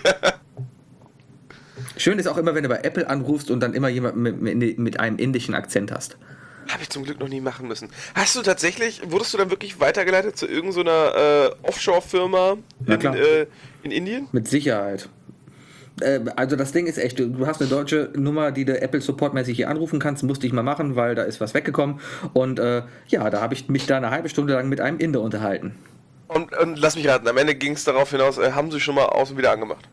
A: Schön ist auch immer, wenn du bei Apple anrufst und dann immer jemand mit einem indischen Akzent hast.
B: Habe ich zum Glück noch nie machen müssen. Wurdest du dann wirklich weitergeleitet zu irgendeiner Offshore-Firma
A: Na klar.
B: in Indien?
A: Mit Sicherheit. Also das Ding ist echt, du hast eine deutsche Nummer, die du Apple Support-mäßig hier anrufen kannst, musste ich mal machen, weil da ist was weggekommen. Und ja, da habe ich mich da eine halbe Stunde lang mit einem Inder unterhalten.
B: Und lass mich raten, am Ende ging es darauf hinaus, haben sie schon mal aus und wieder angemacht?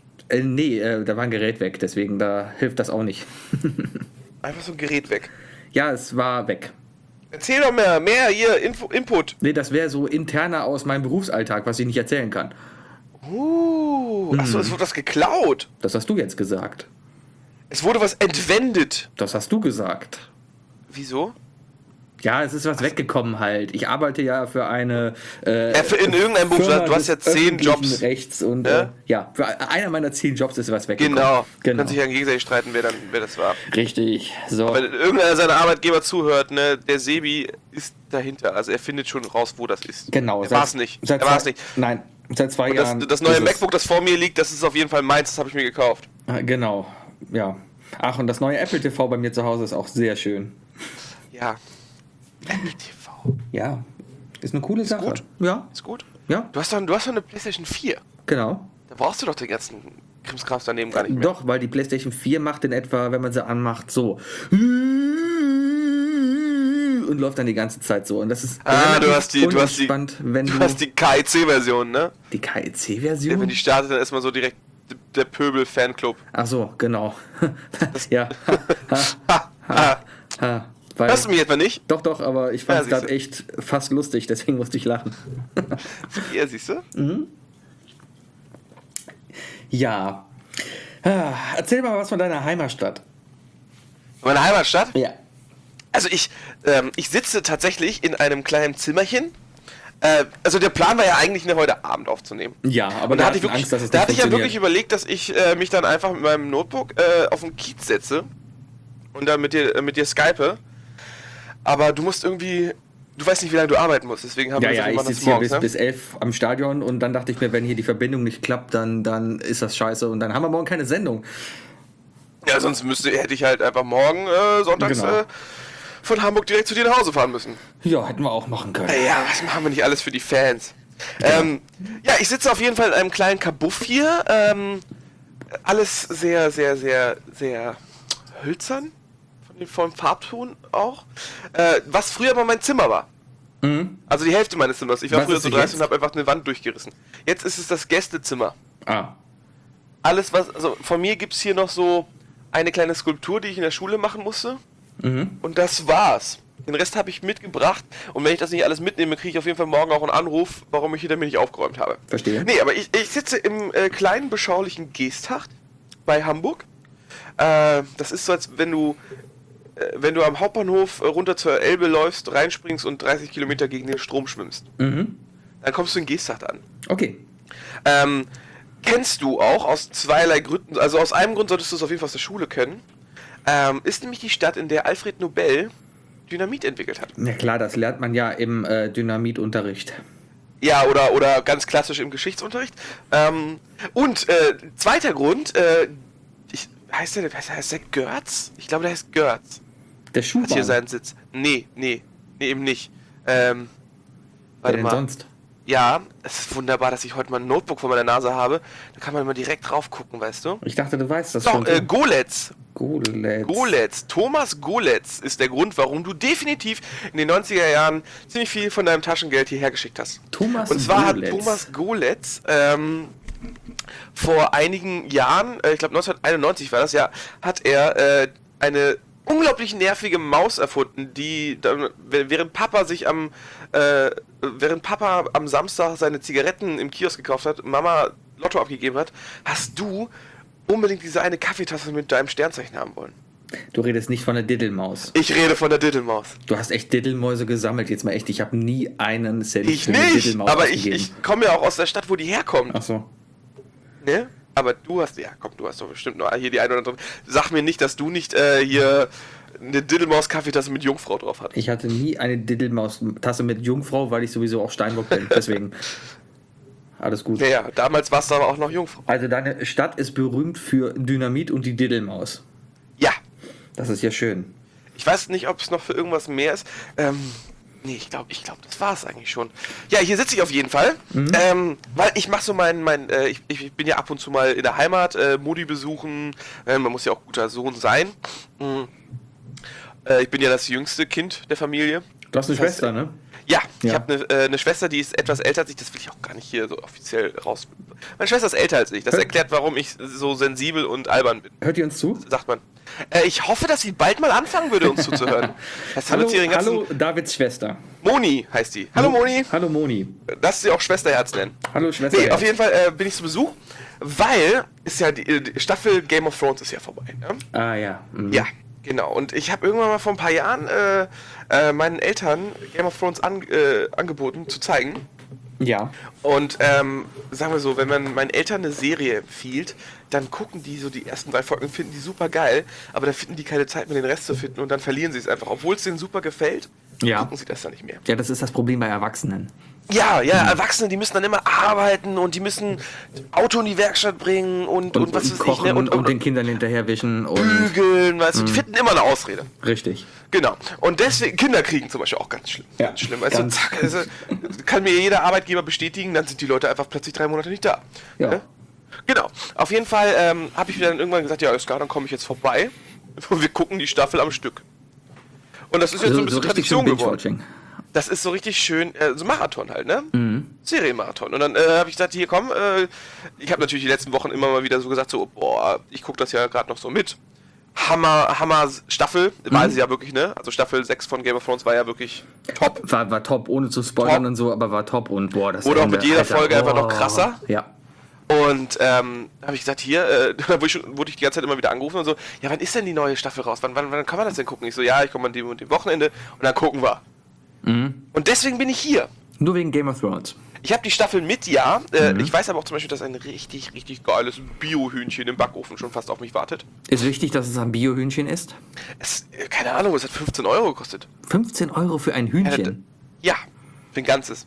A: Nee, da war ein Gerät weg, deswegen da hilft das auch nicht.
B: Einfach so ein Gerät weg.
A: Ja, es war weg.
B: Erzähl doch mehr hier, Input.
A: Nee, das wäre so interner aus meinem Berufsalltag, was ich nicht erzählen kann.
B: Achso, es wurde was geklaut.
A: Das hast du jetzt gesagt.
B: Es wurde was entwendet.
A: Das hast du gesagt.
B: Wieso?
A: Ja, es ist was weggekommen halt. Ich arbeite ja für eine
B: In irgendeinem Beruf,
A: Firma
B: du hast ja
A: des
B: 10
A: öffentlichen
B: Jobs.
A: Rechts und
B: Ja?
A: für einer meiner 10 Jobs ist was weggekommen.
B: Genau.
A: Genau.
B: Kann sich ja gegenseitig streiten, wer das war.
A: Richtig. So.
B: Wenn irgendeiner seiner Arbeitgeber zuhört, ne, der Sebi ist dahinter. Also er findet schon raus, wo das ist.
A: Genau.
B: Er war es nicht.
A: Er war es nicht. Nein, seit 2
B: Und
A: Jahren.
B: das neue
A: ist es.
B: MacBook, das vor mir liegt, das ist auf jeden Fall meins, das habe ich mir gekauft.
A: Genau. Ja. Ach, und das neue Apple TV bei mir zu Hause ist auch sehr schön.
B: Ja. Apple TV.
A: Ja. Ist eine coole Sache.
B: gut?
A: Ja.
B: Ist gut.
A: Ja.
B: Du hast doch eine PlayStation 4.
A: Genau.
B: Da brauchst du doch den ganzen Krimskrams daneben gar nicht mehr.
A: Doch, weil die PlayStation 4 macht in etwa, wenn man sie anmacht, so. Und läuft dann die ganze Zeit so. Und das ist
B: Du hast die
A: wenn
B: du hast die KIC-Version, ne?
A: die
B: Ja,
A: KIC-Version?
B: wenn die startet, dann ist man so direkt der Pöbel-Fanclub.
A: Ach so, genau. ja. Weil,
B: Hörst du mich etwa nicht?
A: doch, aber ich fand es
B: Ja,
A: gerade echt fast lustig, deswegen musste ich lachen.
B: Ja, siehst du?
A: Ja. Erzähl mal was von deiner Heimatstadt.
B: Meine Heimatstadt?
A: Ja.
B: Also ich sitze tatsächlich in einem kleinen Zimmerchen. Also der Plan war ja eigentlich, heute Abend aufzunehmen.
A: Ja, aber
B: Und da
A: wir
B: hatte ich
A: hatten
B: wirklich,
A: Angst, dass es
B: da
A: nicht
B: hatte ich ja
A: funktioniert.
B: wirklich überlegt, dass ich mich dann einfach mit meinem Notebook auf den Kiez setze und dann mit dir skype. Aber du musst irgendwie, du weißt nicht, wie lange du arbeiten musst, deswegen haben wir
A: Ja,
B: gesagt, wir
A: ich
B: machen das
A: sitze hier
B: morgens,
A: bis 11 am Stadion und dann dachte ich mir, wenn hier die Verbindung nicht klappt, dann ist das scheiße und dann haben wir morgen keine Sendung.
B: Ja, sonst hätte ich halt einfach morgen sonntags
A: Genau.
B: von Hamburg direkt zu dir nach Hause fahren müssen.
A: Ja, hätten wir auch machen können.
B: Ja, was machen wir nicht alles für die Fans? Ja, ich sitze auf jeden Fall in einem kleinen Kabuff hier. Alles sehr, sehr, sehr, sehr hölzern. Vom Farbton auch. Was früher mal mein Zimmer war. Also die Hälfte meines Zimmers. Ich war
A: Was
B: früher
A: ist
B: so
A: es
B: 30
A: jetzt?
B: und habe einfach eine Wand durchgerissen. Jetzt ist es das Gästezimmer.
A: Ah,
B: Alles also von mir gibt es hier noch so eine kleine Skulptur, die ich in der Schule machen musste. Und das war's. Den Rest habe ich mitgebracht. Und wenn ich das nicht alles mitnehme, kriege ich auf jeden Fall morgen auch einen Anruf, warum ich hier damit nicht aufgeräumt habe.
A: verstehe.
B: Nee, aber ich sitze im kleinen, beschaulichen Geesthacht bei Hamburg. Das ist so, als wenn du am Hauptbahnhof runter zur Elbe läufst, reinspringst und 30 Kilometer gegen den Strom schwimmst. Dann kommst du in Geesthacht an.
A: Okay.
B: Kennst du auch aus zweierlei Gründen, also aus einem Grund solltest du es auf jeden Fall aus der Schule kennen, ist nämlich die Stadt, in der Alfred Nobel Dynamit entwickelt hat.
A: Na klar, das lernt man ja im Dynamitunterricht.
B: Ja, oder ganz klassisch im Geschichtsunterricht. Zweiter Grund, heißt der Görz? Ich glaube, der heißt Görz.
A: Der
B: Hat
A: Schuhbahn.
B: hier seinen Sitz. Nee, eben nicht.
A: Wer
B: Warte
A: denn
B: mal.
A: sonst?
B: Ja, es ist wunderbar, dass ich heute mal ein Notebook vor meiner Nase habe. Da kann man mal direkt drauf gucken, weißt du?
A: Ich dachte, du weißt das
B: Doch,
A: schon.
B: Goletz.
A: Goletz.
B: Goletz. Thomas Goletz ist der Grund, warum du definitiv in den 90er Jahren ziemlich viel von deinem Taschengeld hierher geschickt hast.
A: Thomas
B: Und zwar
A: Goletz.
B: hat Thomas Goletz vor einigen Jahren, ich glaube 1991 war das, ja, hat er eine unglaublich nervige Maus erfunden, die dann, während Papa am Samstag seine Zigaretten im Kiosk gekauft hat, Mama Lotto abgegeben hat, hast du unbedingt diese eine Kaffeetasse mit deinem Sternzeichen haben wollen.
A: Du redest nicht von der Diddelmaus.
B: Ich rede von der Diddelmaus.
A: Du hast echt Diddelmäuse gesammelt. Jetzt mal echt, ich habe nie einen Cent
B: Ich
A: für eine
B: nicht,
A: Diddelmaus
B: aber
A: ausgegeben.
B: ich komme ja auch aus der Stadt, wo die herkommt.
A: Ach so.
B: Ne? Aber du hast doch bestimmt noch hier die eine oder andere. Sag mir nicht, dass du nicht hier eine Diddelmaus-Kaffeetasse mit Jungfrau drauf hattest.
A: Ich hatte nie eine Diddelmaus-Tasse mit Jungfrau, weil ich sowieso auch Steinbock bin. Deswegen. Alles gut.
B: Ja, damals warst du aber auch noch Jungfrau.
A: Also deine Stadt ist berühmt für Dynamit und die Diddelmaus.
B: Ja.
A: Das ist ja schön.
B: Ich weiß nicht, ob es noch für irgendwas mehr ist. Nee, ich glaube, das war es eigentlich schon. Ja, hier sitze ich auf jeden Fall. Weil ich mache so ich bin ja ab und zu mal in der Heimat, Mutti besuchen. Man muss ja auch guter Sohn sein. Ich bin ja das jüngste Kind der Familie.
A: Du hast eine
B: Das heißt,
A: Schwester, ne?
B: Ja, ich
A: Ja.
B: habe eine Schwester, die ist etwas älter als ich. Das will ich auch gar nicht hier so offiziell raus. Meine Schwester ist älter als ich. Das erklärt, warum ich so sensibel und albern bin,
A: Hört ihr uns zu?
B: sagt man. Ich hoffe, dass sie bald mal anfangen würde, uns zuzuhören. Das
A: Hallo,
B: wird sie ihren ganzen
A: hallo Davids Schwester.
B: Moni heißt die. Hallo Moni.
A: Hallo Moni.
B: Lass sie auch Schwesterherz nennen.
A: Hallo Schwester.
B: Nee, auf jeden Fall bin ich zu Besuch, weil ist ja die Staffel Game of Thrones ist ja vorbei. Ne?
A: Ah ja. Mhm.
B: Ja, genau. Und ich habe irgendwann mal vor ein paar Jahren meinen Eltern Game of Thrones angeboten zu zeigen.
A: Ja.
B: Und sagen wir so, wenn man meinen Eltern eine Serie empfiehlt, dann gucken die so die ersten 3 Folgen, finden die super geil, aber dann finden die keine Zeit mehr, den Rest zu finden und dann verlieren sie es einfach. Obwohl es denen super gefällt,
A: Ja.
B: gucken sie das dann nicht mehr.
A: Ja, das ist das Problem bei Erwachsenen.
B: Ja, Erwachsene, die müssen dann immer arbeiten und die müssen Auto in die Werkstatt bringen und was weiß ich,
A: kochen
B: ne?
A: und den Kindern hinterherwischen und
B: bügeln, weißt du, die finden immer eine Ausrede.
A: richtig.
B: Genau. Und deswegen, Kinder kriegen zum Beispiel auch ganz schlimm.
A: Ja,
B: Ganz schlimm. Also,
A: ganz.
B: zack, also, kann mir jeder Arbeitgeber bestätigen, dann sind die Leute einfach plötzlich 3 Monate nicht da.
A: Ja.
B: Ne? Genau. Auf jeden Fall habe ich mir dann irgendwann gesagt, ja, alles klar, dann komme ich jetzt vorbei. Und wir gucken die Staffel am Stück. Und das ist jetzt so ein bisschen
A: richtig
B: Tradition
A: schön
B: geworden.
A: Binge-Watching.
B: Das ist so richtig schön, so Marathon halt, ne? Serienmarathon. Und dann habe ich gesagt, hier komm, ich habe natürlich die letzten Wochen immer mal wieder so gesagt, so, boah, ich gucke das ja gerade noch so mit. Hammer Staffel, war sie ja wirklich, ne? Also Staffel 6 von Game of Thrones war ja wirklich top.
A: War top, ohne zu spoilern
B: Top.
A: und so, aber war top und boah, das
B: Wurde auch
A: Ende,
B: mit jeder
A: Alter,
B: Folge einfach noch krasser.
A: Ja.
B: Und habe ich gesagt, hier, da wurde ich die ganze Zeit immer wieder angerufen und so, ja, wann ist denn die neue Staffel raus? Wann kann man das denn gucken? Ich so, ja, ich komme an dem und dem Wochenende und dann gucken wir. Und deswegen bin ich hier.
A: Nur wegen Game of Thrones.
B: Ich habe die Staffel mit, ja. Ich weiß aber auch zum Beispiel, dass ein richtig, richtig geiles Bio-Hühnchen im Backofen schon fast auf mich wartet.
A: Ist wichtig, dass es ein Bio-Hühnchen ist?
B: Keine Ahnung, es hat 15 Euro gekostet.
A: 15 Euro für ein Hühnchen?
B: Ja, für ein ganzes.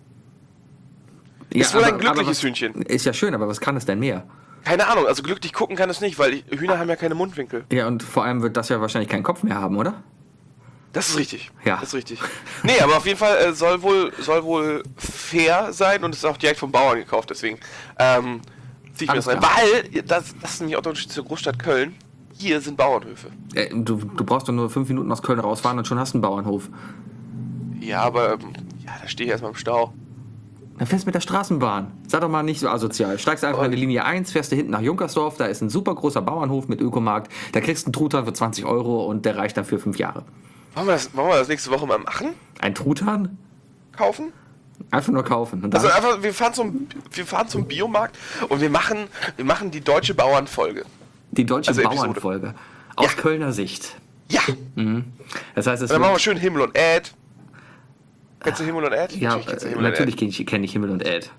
A: Ja,
B: Ist wohl ein
A: aber
B: glückliches
A: was-
B: Hühnchen.
A: Ist ja schön, aber was kann es denn mehr?
B: Keine Ahnung, also glücklich gucken kann es nicht, weil Hühner haben ja keine Mundwinkel.
A: Ja, und vor allem wird das ja wahrscheinlich keinen Kopf mehr haben, oder?
B: Das ist richtig.
A: Ja.
B: Das ist richtig. Nee, aber auf jeden Fall soll wohl fair sein und es ist auch direkt vom Bauern gekauft, deswegen ziehe ich mir
A: Alles
B: das rein.
A: klar.
B: Weil, das ist nämlich auch der Unterschied zur Großstadt Köln, hier sind Bauernhöfe.
A: Du brauchst doch nur 5 Minuten aus Köln rausfahren und schon hast du einen Bauernhof.
B: Ja, aber ja, da stehe ich erstmal im Stau.
A: Dann fährst du mit der Straßenbahn. Sei doch mal nicht so asozial. Steigst einfach in die Linie 1, fährst du hinten nach Junkersdorf, da ist ein super großer Bauernhof mit Ökomarkt. Da kriegst du einen Truthahn für 20 Euro und der reicht dann für 5 Jahre.
B: Wollen wir das nächste Woche mal machen?
A: Ein Truthahn?
B: Kaufen?
A: Einfach nur kaufen. Und dann,
B: Also einfach, wir fahren zum Biomarkt und wir machen die deutsche Bauernfolge.
A: die deutsche
B: also Episode.
A: Bauernfolge. Aus
B: Ja.
A: Kölner Sicht.
B: Ja!
A: Das heißt, es
B: Dann machen wir
A: wird,
B: schön Himmel und Erd. Kennst du Himmel und Erd?
A: ja,
B: kennst du Himmel und
A: natürlich kenne ich Himmel und Erd.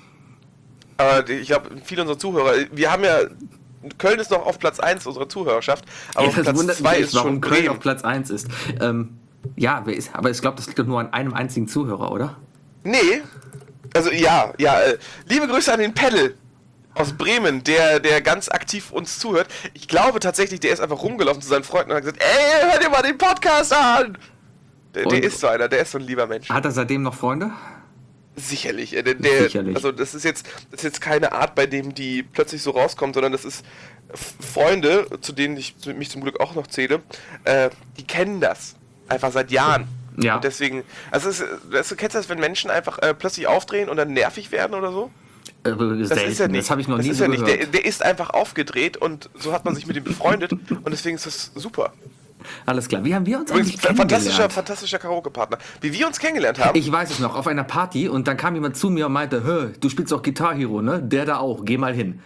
B: Aber ich glaube, viele unserer Zuhörer, wir haben ja, Köln ist noch auf Platz 1 unserer Zuhörerschaft, aber auf
A: das
B: Platz
A: wundert
B: 2
A: mich,
B: ist schon
A: warum Köln
B: Bremen.
A: auf Platz 1 ist. Ja, aber ich glaube, das liegt doch nur an einem einzigen Zuhörer, oder?
B: Nee, also ja, liebe Grüße an den Pedal aus Bremen, der ganz aktiv uns zuhört. Ich glaube tatsächlich, der ist einfach rumgelaufen zu seinen Freunden und hat gesagt, ey, hör dir mal den Podcast an! Der
A: Und-
B: ist so einer, der ist so ein lieber Mensch.
A: Hat er seitdem noch Freunde?
B: Sicherlich.
A: Sicherlich.
B: Also das ist jetzt keine Art, bei dem die plötzlich so rauskommt, sondern das ist Freunde, zu denen ich mich zum Glück auch noch zähle, die kennen das einfach seit Jahren.
A: Ja.
B: Und deswegen, also du kennst das, wenn Menschen einfach plötzlich aufdrehen und dann nervig werden oder so? Das ist ja nicht.
A: Das habe ich noch
B: Das
A: nie
B: ist
A: so
B: ja nicht.
A: gehört.
B: Der ist einfach aufgedreht und so hat man sich mit ihm befreundet und deswegen ist das super.
A: Alles klar. Wie haben wir uns
B: Übrigens,
A: eigentlich kennengelernt?
B: fantastischer Karaoke-Partner. Wie wir uns kennengelernt haben.
A: Ich weiß es noch, auf einer Party und dann kam jemand zu mir und meinte, hör, du spielst doch Guitar Hero, ne? Der da auch, geh mal hin.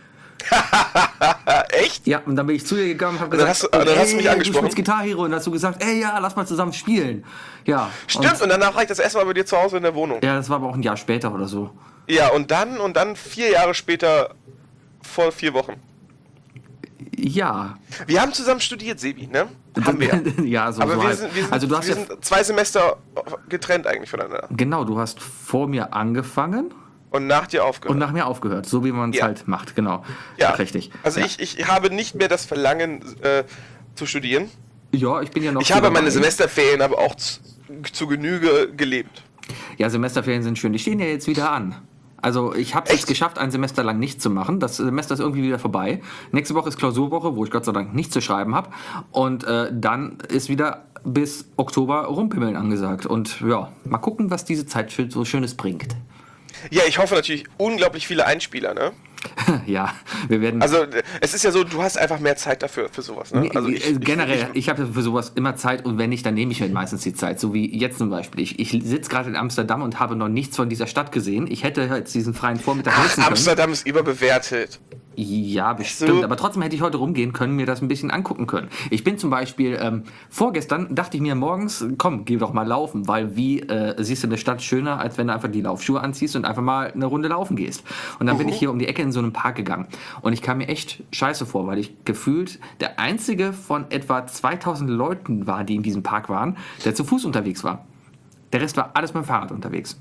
B: Echt?
A: Ja, und dann bin ich zu ihr gegangen und habe
B: dann
A: gesagt,
B: hast du mich
A: du
B: angesprochen?
A: spielst Guitar Hero und dann hast du gesagt, ey, ja, lass mal zusammen spielen. Ja.
B: Stimmt, und danach war ich das erste Mal bei dir zu Hause in der Wohnung.
A: Ja, das war aber auch ein Jahr später oder so.
B: Ja, und dann 4 Jahre später, vor 4 Wochen.
A: Ja.
B: Wir haben zusammen studiert, Sebi, ne? Haben wir.
A: Ja, so,
B: Aber
A: so
B: wir
A: halt.
B: sind,
A: Also du hast
B: wir
A: ja,
B: sind 2 Semester getrennt eigentlich voneinander.
A: genau, du hast vor mir angefangen
B: Und nach dir aufgehört.
A: und nach mir aufgehört, so wie man es
B: Ja.
A: halt macht, genau.
B: ja,
A: Richtig.
B: Also
A: ja.
B: ich habe nicht mehr das Verlangen zu studieren.
A: Ja, ich bin ja noch
B: Ich habe
A: so
B: meine
A: dabei.
B: Semesterferien aber auch zu Genüge gelebt.
A: Ja, Semesterferien sind schön, die stehen ja jetzt wieder an. Also ich habe es geschafft, ein Semester lang nichts zu machen. Das Semester ist irgendwie wieder vorbei. Nächste Woche ist Klausurwoche, wo ich Gott sei Dank nichts zu schreiben habe. Und dann ist wieder bis Oktober Rumpimmeln angesagt. Und ja, mal gucken, was diese Zeit so Schönes bringt.
B: Ja, ich hoffe natürlich unglaublich viele Einspieler, ne?
A: Ja, wir werden...
B: Also es ist ja so, du hast einfach mehr Zeit dafür, für sowas, ne? Also
A: generell, ich habe für sowas immer Zeit und wenn nicht, dann nehme ich mir meistens die Zeit. So wie jetzt zum Beispiel. Ich sitze gerade in Amsterdam und habe noch nichts von dieser Stadt gesehen. Ich hätte jetzt diesen freien Vormittag nutzen können.
B: Amsterdam ist überbewertet.
A: Ja, bestimmt. Aber trotzdem hätte ich heute rumgehen können, mir das ein bisschen angucken können. Ich bin zum Beispiel, vorgestern dachte ich mir morgens, komm, geh doch mal laufen, weil wie siehst du eine Stadt schöner, als wenn du einfach die Laufschuhe anziehst und einfach mal eine Runde laufen gehst. Und dann bin ich hier um die Ecke in so einem Park gegangen. Und ich kam mir echt scheiße vor, weil ich gefühlt der einzige von etwa 2000 Leuten war, die in diesem Park waren, der zu Fuß unterwegs war. Der Rest war alles mit dem Fahrrad unterwegs.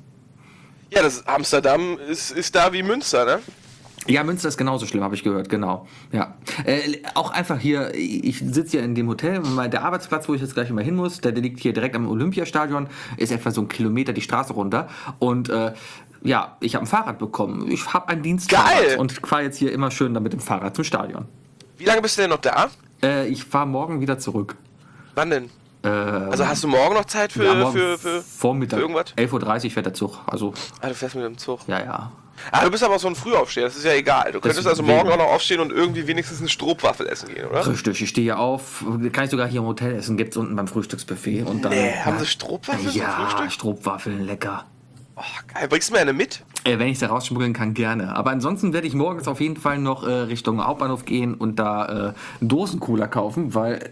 B: Ja, das Amsterdam ist da wie Münster, ne?
A: Ja, Münster ist genauso schlimm, habe ich gehört, genau. Ja. Auch einfach hier, ich sitze hier in dem Hotel, der Arbeitsplatz, wo ich jetzt gleich immer hin muss, der liegt hier direkt am Olympiastadion, ist etwa so 1 Kilometer die Straße runter und ja, ich habe ein Fahrrad bekommen. Ich habe ein Dienstfahrrad
B: Geil.
A: und fahre jetzt hier immer schön mit dem Fahrrad zum Stadion.
B: Wie lange bist du denn noch da?
A: Ich fahre morgen wieder zurück.
B: Wann denn? Also hast du morgen noch Zeit für,
A: Ja, morgen
B: für
A: Vormittag,
B: für irgendwas?
A: 11:30 Uhr fährt der Zug. Also,
B: Ah, du fährst mit dem Zug.
A: ja.
B: Ah, du bist aber so ein Frühaufsteher, das ist ja egal. Du könntest also
A: Deswegen.
B: morgen auch noch aufstehen und irgendwie wenigstens eine Strohwaffel essen gehen, oder?
A: Richtig, ich stehe auf, kann ich sogar hier im Hotel essen, gibt es unten beim Frühstücksbuffet. Und dann,
B: Haben sie Strohwaffel zum
A: ja,
B: Frühstück?
A: Strohwaffeln, lecker.
B: Oh, geil. Bringst du mir eine mit?
A: Wenn ich es herausschmuggeln kann, gerne. Aber ansonsten werde ich morgens auf jeden Fall noch Richtung Hauptbahnhof gehen und da Dosen-Cola kaufen, weil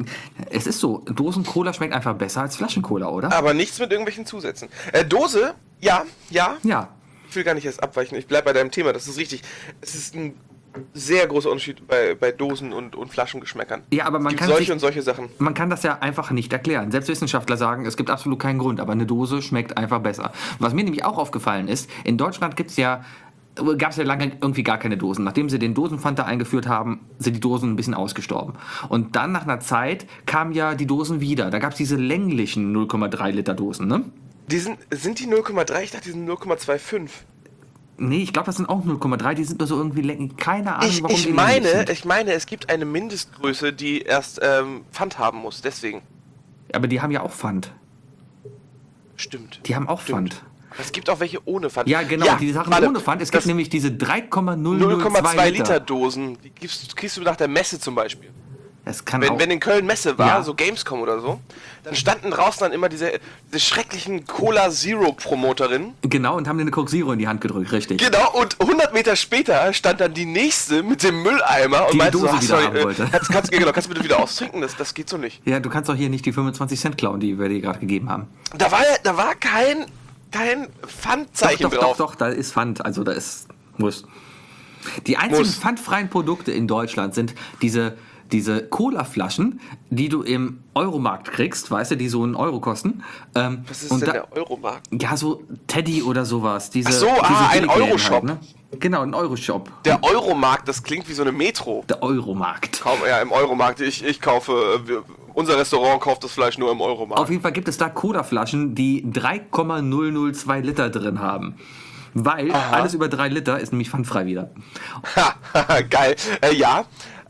A: es ist so, Dosen-Cola schmeckt einfach besser als Flaschen-Cola, oder?
B: Aber nichts mit irgendwelchen Zusätzen. Dose? Ja.
A: Ja.
B: Ich will gar nicht erst abweichen, ich bleib bei deinem Thema, das ist richtig. Es ist ein sehr großer Unterschied bei Dosen- und Flaschengeschmäckern.
A: Ja, aber
B: Es
A: man
B: gibt
A: kann
B: solche
A: sich,
B: und solche Sachen.
A: man kann das ja einfach nicht erklären. Selbst Wissenschaftler sagen, es gibt absolut keinen Grund, aber eine Dose schmeckt einfach besser. Was mir nämlich auch aufgefallen ist, in Deutschland gab es ja lange irgendwie gar keine Dosen. Nachdem sie den Dosenpfand da eingeführt haben, sind die Dosen ein bisschen ausgestorben. Und dann nach einer Zeit kamen ja die Dosen wieder. Da gab es diese länglichen 0,3 Liter Dosen, ne?
B: Sind die 0,3? Ich dachte, die sind 0,25.
A: Nee, ich glaube, das sind auch 0,3. Die sind nur so irgendwie länglich. Keine Ahnung, warum
B: Ich
A: die länglich sind.
B: meine, es gibt eine Mindestgröße, die erst Pfand haben muss, deswegen.
A: Aber die haben ja auch Pfand.
B: Stimmt.
A: Die haben auch
B: Stimmt.
A: Pfand.
B: Aber es gibt auch welche ohne Pfand.
A: Ja, genau, die Sachen
B: warte,
A: ohne Pfand. Es
B: das
A: gibt nämlich diese 3,002
B: 0,2
A: Liter.
B: Liter Dosen. Die kriegst du nach der Messe zum Beispiel.
A: Das kann auch.
B: Wenn in Köln Messe war,
A: Ja.
B: so Gamescom oder so, dann standen draußen dann immer diese schrecklichen Cola Zero Promoterinnen.
A: Genau, und haben dir eine Coke Zero in die Hand gedrückt, richtig.
B: Genau, und 100 Meter später stand dann die nächste mit dem Mülleimer und
A: Die
B: meinte so,
A: Dose
B: ach,
A: wieder
B: sorry,
A: haben wollte.
B: kannst du bitte wieder austrinken? Das geht so nicht.
A: Ja, du kannst doch hier nicht die 25 Cent klauen, die wir dir gerade gegeben haben.
B: Da war kein Pfandzeichen drauf.
A: Doch, da ist Pfand, also da ist, muss. Die einzigen
B: Muss.
A: pfandfreien Produkte in Deutschland sind diese Cola-Flaschen, die du im Euromarkt kriegst, weißt du, die so einen Euro kosten.
B: Was ist denn der Euromarkt?
A: Ja, so Teddy oder sowas.
B: Ach so, ein
A: Billigläden
B: Euroshop.
A: ne? Genau, ein Euroshop.
B: Der Euromarkt, das klingt wie so eine Metro.
A: Der Euromarkt.
B: Ja, im Euromarkt. Ich kaufe, unser Restaurant kauft das Fleisch nur im Euromarkt.
A: Auf jeden Fall gibt es da Cola-Flaschen, die 3,002 Liter drin haben. Weil alles über 3 Liter ist nämlich pfandfrei wieder.
B: Geil. Ja.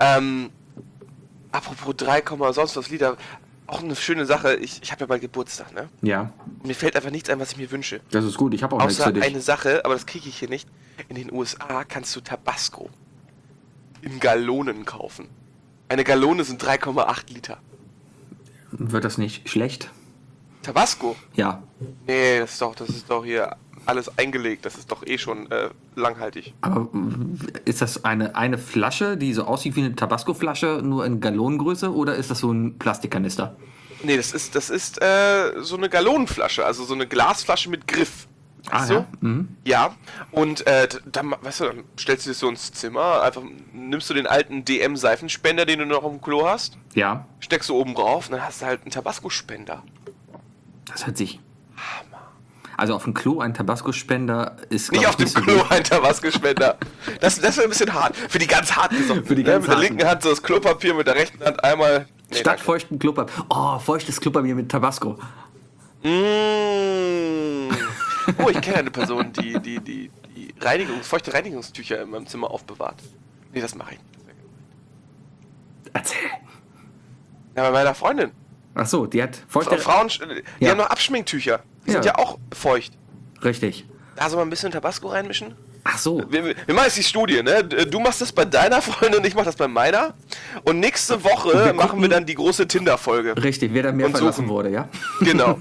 B: Apropos 3, sonst was Liter. Auch eine schöne Sache. Ich habe ja bald Geburtstag, ne?
A: Ja,
B: Mir fällt einfach nichts ein, was ich mir wünsche.
A: das ist gut. Ich habe auch nichts
B: Außer
A: für dich.
B: eine Sache, aber das kriege ich hier nicht. In den USA kannst du Tabasco in Gallonen kaufen. Eine Gallone sind 3,8 Liter.
A: Wird das nicht schlecht?
B: Tabasco?
A: Ja.
B: Nee, das ist doch hier alles eingelegt. Das ist doch eh schon langhaltig.
A: Aber ist das eine Flasche, die so aussieht wie eine Tabasco-Flasche, nur in Gallonengröße, oder ist das so ein Plastikkanister?
B: Nee, das ist so eine Gallonenflasche, also so eine Glasflasche mit Griff. Weißt du?
A: Ja. Mhm.
B: Ja, und dann, weißt du, dann stellst du dir so ins Zimmer, einfach nimmst du den alten DM-Seifenspender, den du noch im Klo hast,
A: Ja,
B: steckst du oben drauf und dann hast du halt einen Tabasco-Spender.
A: das hört sich... Also auf dem Klo ein Tabasco-Spender ist,
B: Nicht
A: glaub
B: auf dem
A: ich, so
B: Klo
A: gut.
B: ein Tabasco-Spender. Das wäre ein bisschen hart. Für die ganz harten Sorten.
A: Für die
B: Ne?
A: ganz
B: Mit der
A: harten.
B: linken Hand so das Klopapier, mit der rechten Hand einmal... Nee,
A: Statt feuchten Klopapier. Oh, feuchtes Klopapier mit Tabasco.
B: danke. Oh, ich kenne eine Person, die feuchte Reinigungstücher in meinem Zimmer aufbewahrt. Nee, das mache ich nicht.
A: Erzähl.
B: Ja, bei meiner Freundin.
A: Ach so, die hat feuchte...
B: Frauen, die
A: Ja.
B: haben noch Abschminktücher. Die sind
A: Ja.
B: ja auch feucht.
A: Richtig.
B: Da soll man ein bisschen Tabasco reinmischen.
A: Ach so.
B: Wir machen jetzt die Studie, ne? Du machst das bei deiner Freundin und ich mach das bei meiner. Und nächste Woche machen wir dann die große Tinder-Folge.
A: Richtig, wer da mehr
B: Und
A: verlassen
B: suchen.
A: wurde, ja?
B: Genau.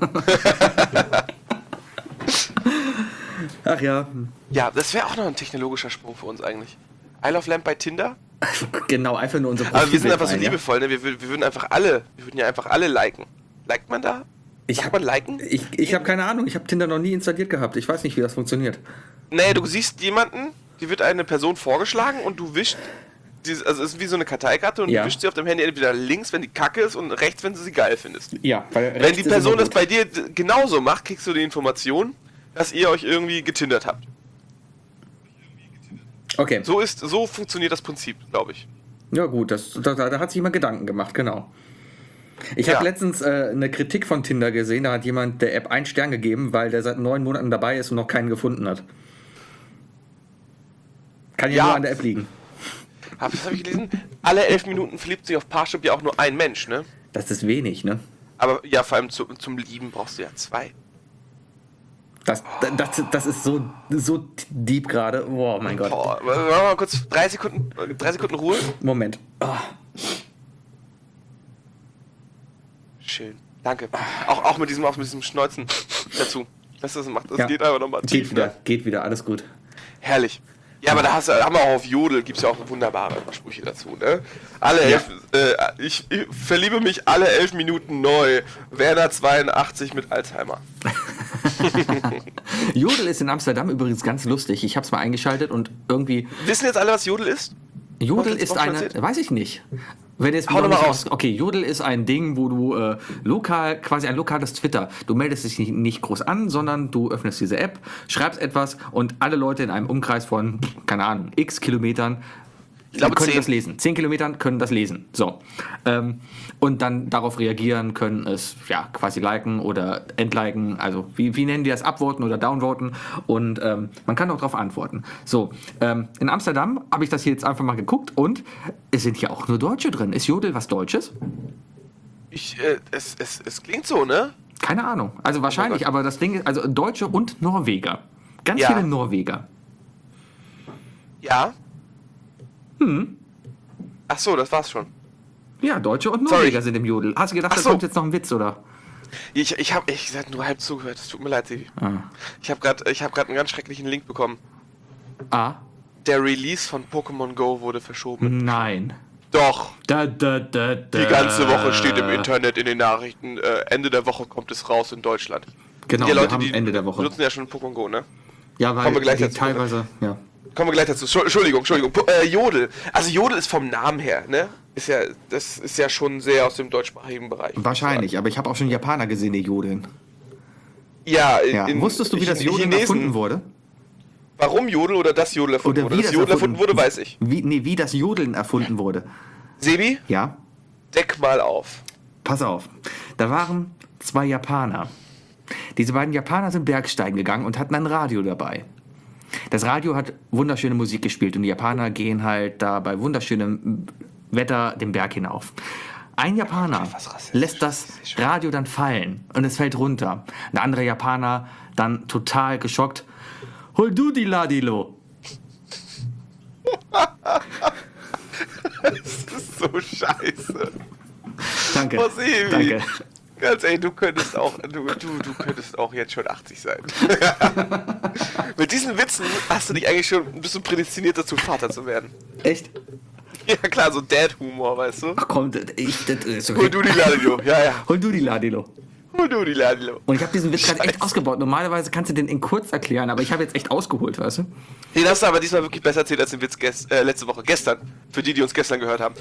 A: Ach ja,
B: Ja, das wäre auch noch ein technologischer Sprung für uns eigentlich. Isle of Lamp bei Tinder.
A: genau, einfach nur unsere
B: Aber wir sind
A: Profilbild
B: einfach so
A: rein, ja?
B: liebevoll, ne? Wir würden ja einfach alle liken. Liked man da? Sagt man liken?
A: Ich habe keine Ahnung, ich habe Tinder noch nie installiert gehabt. Ich weiß nicht, wie das funktioniert.
B: Nee, du siehst jemanden, die wird eine Person vorgeschlagen und du wischst, also es ist wie so eine Karteikarte und
A: Ja.
B: du wischst sie auf dem Handy entweder links, wenn die kacke ist und rechts, wenn du sie geil findest.
A: Ja, weil
B: Wenn die Person das bei dir genauso macht, kriegst du die Information, dass ihr euch irgendwie getindert habt.
A: Okay,
B: So funktioniert das Prinzip, glaube ich.
A: ja gut, da hat sich jemand Gedanken gemacht, genau. Ich
B: Ja.
A: habe letztens eine Kritik von Tinder gesehen, da hat jemand der App 1 Stern gegeben, weil der seit 9 Monaten dabei ist und noch keinen gefunden hat. Kann ja
B: Ja.
A: nur an der App liegen.
B: Das habe ich gelesen. Alle 11 Minuten verliebt sich auf Parship ja auch nur ein Mensch, ne?
A: Das ist wenig, ne?
B: Aber ja, vor allem zum Lieben brauchst du ja 2.
A: Das ist so deep gerade. Oh mein Gott.
B: Boah, wollen wir mal kurz 3 Sekunden Ruhe?
A: Moment. Oh,
B: Schön. Danke. Auch mit diesem Schneuzen dazu. Das macht. Das
A: ja.
B: geht einfach nochmal tief.
A: Geht wieder, alles gut.
B: Herrlich. Ja, aber da haben wir auch auf Jodel, gibt es ja auch wunderbare Sprüche dazu, ne? Ich verliebe mich alle 11 Minuten neu. Werner 82 mit Alzheimer.
A: Jodel ist in Amsterdam übrigens ganz lustig. Ich habe es mal eingeschaltet und irgendwie...
B: Wissen jetzt alle, was Jodel ist?
A: Jodel
B: Hast du
A: ist
B: das auch schon
A: eine...
B: erzählt?
A: Weiß ich nicht. Wenn jetzt
B: Hau doch mal raus.
A: Okay, Jodel ist ein Ding, wo du quasi ein lokales Twitter. Du meldest dich nicht groß an, sondern du öffnest diese App, schreibst etwas und alle Leute in einem Umkreis von, keine Ahnung, x Kilometern
B: Ich glaube
A: können
B: 10.
A: das lesen. 10 Kilometern können das lesen. So. Und dann darauf reagieren, können es ja quasi liken oder entliken. Also wie nennen die das? Upvoten oder downvoten. Und man kann auch darauf antworten. So, in Amsterdam habe ich das hier jetzt einfach mal geguckt und es sind hier auch nur Deutsche drin. Ist Jodel was Deutsches?
B: Es klingt so, ne?
A: Keine Ahnung. Also wahrscheinlich,
B: Gott.
A: aber das Ding ist, also Deutsche und Norweger. Ganz
B: Ja.
A: viele Norweger.
B: Ja. Ach so, das war's schon.
A: Ja, Deutsche und
B: Sorry.
A: Norweger sind im Jodel. Hast du gedacht,
B: Ach
A: da
B: so.
A: kommt jetzt noch ein Witz, oder?
B: Ich habe ehrlich gesagt nur halb zugehört. Es tut mir leid, Sebi.
A: Ah.
B: Ich habe gerade einen ganz schrecklichen Link bekommen.
A: Ah,
B: Der Release von Pokémon Go wurde verschoben.
A: nein.
B: Doch.
A: Die
B: Die ganze Woche steht im Internet in den Nachrichten. Ende der Woche kommt es raus in Deutschland.
A: Genau,
B: Die
A: wir
B: Leute,
A: haben
B: die
A: Ende der Woche.
B: benutzen ja schon Pokémon Go, ne?
A: Ja, weil
B: kommen wir gleich
A: die
B: dazu.
A: teilweise, ja.
B: Kommen wir gleich dazu. Entschuldigung. Jodel. Also Jodel ist vom Namen her, ne? Das ist ja schon sehr aus dem deutschsprachigen Bereich.
A: Wahrscheinlich, aber ich habe auch schon Japaner gesehen, die jodeln.
B: Ja,
A: Ja. Wusstest du, wie das Jodeln erfunden wurde?
B: Warum Jodel oder das Jodel erfunden
A: Oder
B: wurde?
A: wie
B: Das
A: das
B: Jodel erfunden wurde, weiß ich.
A: Wie das Jodeln erfunden wurde.
B: Sebi,
A: Ja,
B: deck mal auf.
A: pass auf. Da waren 2 Japaner. Diese beiden Japaner sind Bergsteigen gegangen und hatten ein Radio dabei. Das Radio hat wunderschöne Musik gespielt und die Japaner gehen halt da bei wunderschönem Wetter den Berg hinauf. Ein Japaner lässt das Radio dann fallen und es fällt runter. Ein anderer Japaner dann total geschockt. Hol du die Ladilo!
B: Das ist so scheiße.
A: Danke.
B: Oh, Sebi.
A: Danke.
B: Ganz ehrlich, du könntest auch jetzt schon 80 sein. Mit diesen Witzen hast du dich eigentlich bist du prädestiniert dazu, Vater zu werden.
A: Echt?
B: Ja klar, so Dad-Humor, weißt du?
A: Ach komm, das ist
B: Hol
A: okay.
B: du die Ladilo, ja.
A: Hol du die Ladilo.
B: Hol du die Ladilo.
A: Und ich habe diesen Witz gerade echt
B: Scheiße.
A: ausgebaut. Normalerweise kannst du den in kurz erklären, aber ich habe jetzt echt ausgeholt, weißt du?
B: Den hast du aber diesmal wirklich besser erzählt als den Witz letzte Woche. Gestern. Für die uns gestern gehört haben.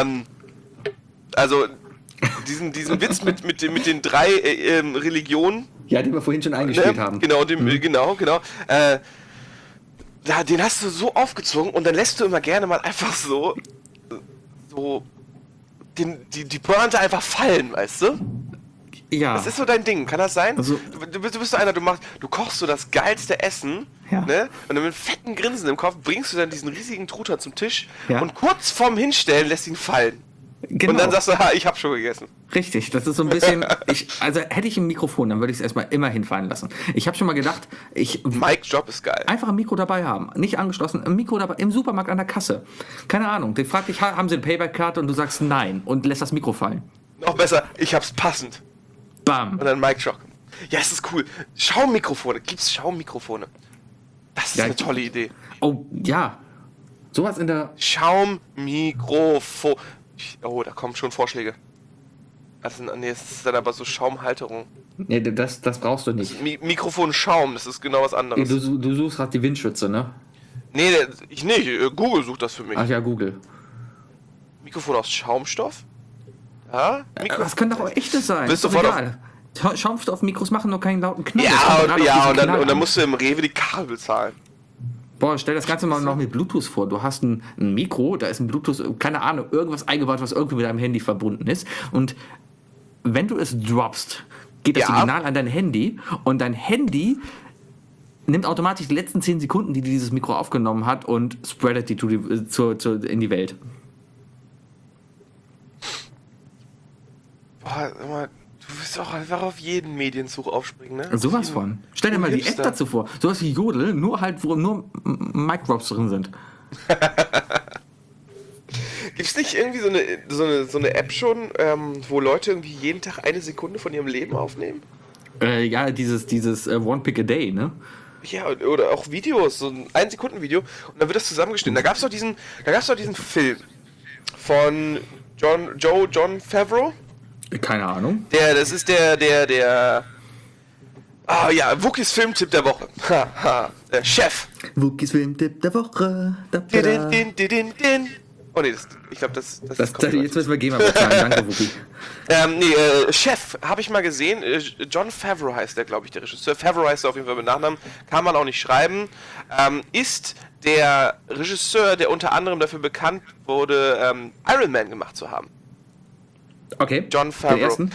B: Also, diesen Witz mit den 3 Religionen.
A: Ja, den wir vorhin schon eingespielt haben.
B: Genau, genau. Den hast du so aufgezogen und dann lässt du immer gerne mal einfach so die Pointe einfach fallen, weißt du?
A: Ja.
B: Das ist so dein Ding, kann das sein?
A: Also-
B: du bist so einer, du kochst so das geilste Essen,
A: Ja.
B: ne? Und dann mit fetten Grinsen im Kopf bringst du dann diesen riesigen Truthahn zum Tisch
A: Ja.
B: und kurz vorm Hinstellen lässt ihn fallen.
A: Genau.
B: Und dann sagst du, ha, ich hab schon gegessen.
A: Richtig, das ist so ein bisschen. Also hätte ich ein Mikrofon, dann würde ich es erstmal immer hinfallen lassen. Ich habe schon mal gedacht,
B: Mike's Job ist geil.
A: einfach ein Mikro dabei haben. Nicht angeschlossen, ein Mikro dabei im Supermarkt an der Kasse. Keine Ahnung. Der fragt dich, haben Sie eine Payback-Karte? Und du sagst nein und lässt das Mikro fallen.
B: Noch besser, ich hab's passend.
A: Bam.
B: Und dann Mike Job. Ja, es ist cool. Schaummikrofone. Gibt's Schaummikrofone? Das ist
A: Ja,
B: eine tolle Idee.
A: Oh, ja. Sowas in der.
B: Schaummikrofon. Oh, da kommen schon Vorschläge. Also, nee, es ist dann aber so Schaumhalterung.
A: Nee, das brauchst du nicht.
B: Mikrofon Schaum, das ist genau was anderes.
A: Du suchst gerade die Windschütze, ne?
B: Nee, ich nicht. Google sucht das für mich.
A: Ach ja, Google.
B: Mikrofon aus Schaumstoff? Ja?
A: Das können doch auch echtes sein.
B: Willst
A: Ist
B: du
A: doch
B: voll
A: egal. Schaumstoffmikros machen doch keinen lauten Knall. Das
B: Ja,
A: kommt
B: und,
A: gerade auf
B: ja
A: diesen
B: und,
A: Knall
B: dann
A: an.
B: musst du im Rewe die Kabel zahlen.
A: Boah, stell das Ganze mal noch mit Bluetooth vor. Du hast ein Mikro, da ist ein Bluetooth, keine Ahnung, irgendwas eingebaut, was irgendwie mit deinem Handy verbunden ist. Und wenn du es droppst, geht das
B: Ja.
A: Signal an dein Handy und dein Handy nimmt automatisch die letzten 10 Sekunden, die dieses Mikro aufgenommen hat und spreadet die in die Welt.
B: Boah, sag mal, du wirst auch einfach auf jeden Medienzug aufspringen, ne?
A: Sowas von. Stell dir mal die App
B: Hipster.
A: dazu vor. Sowas wie Jodel, nur halt, wo nur Mic-Drops drin sind.
B: Gibt's nicht irgendwie so eine App schon, wo Leute irgendwie jeden Tag eine Sekunde von ihrem Leben aufnehmen?
A: Ja, dieses One Pick a Day, ne?
B: Ja, oder auch Videos, so ein 1-Sekunden-Video und dann wird das zusammengeschnitten. Da gab's doch diesen Film von John Favreau.
A: Keine Ahnung.
B: Das ist der ah ja, Wookies Filmtipp der Woche. Der Chef.
A: Wookies Filmtipp der Woche.
B: Din. Oh nee, ich glaube, das
A: Jetzt müssen wir GEMA bezahlen. Danke, Wookie.
B: Chef, habe ich mal gesehen. John Favreau heißt der, glaube ich, der Regisseur. Favreau heißt er auf jeden Fall mit Nachnamen. Kann man auch nicht schreiben. Ist der Regisseur, der unter anderem dafür bekannt wurde, Iron Man gemacht zu haben.
A: Okay.
B: John
A: Den
B: Favreau.
A: ersten?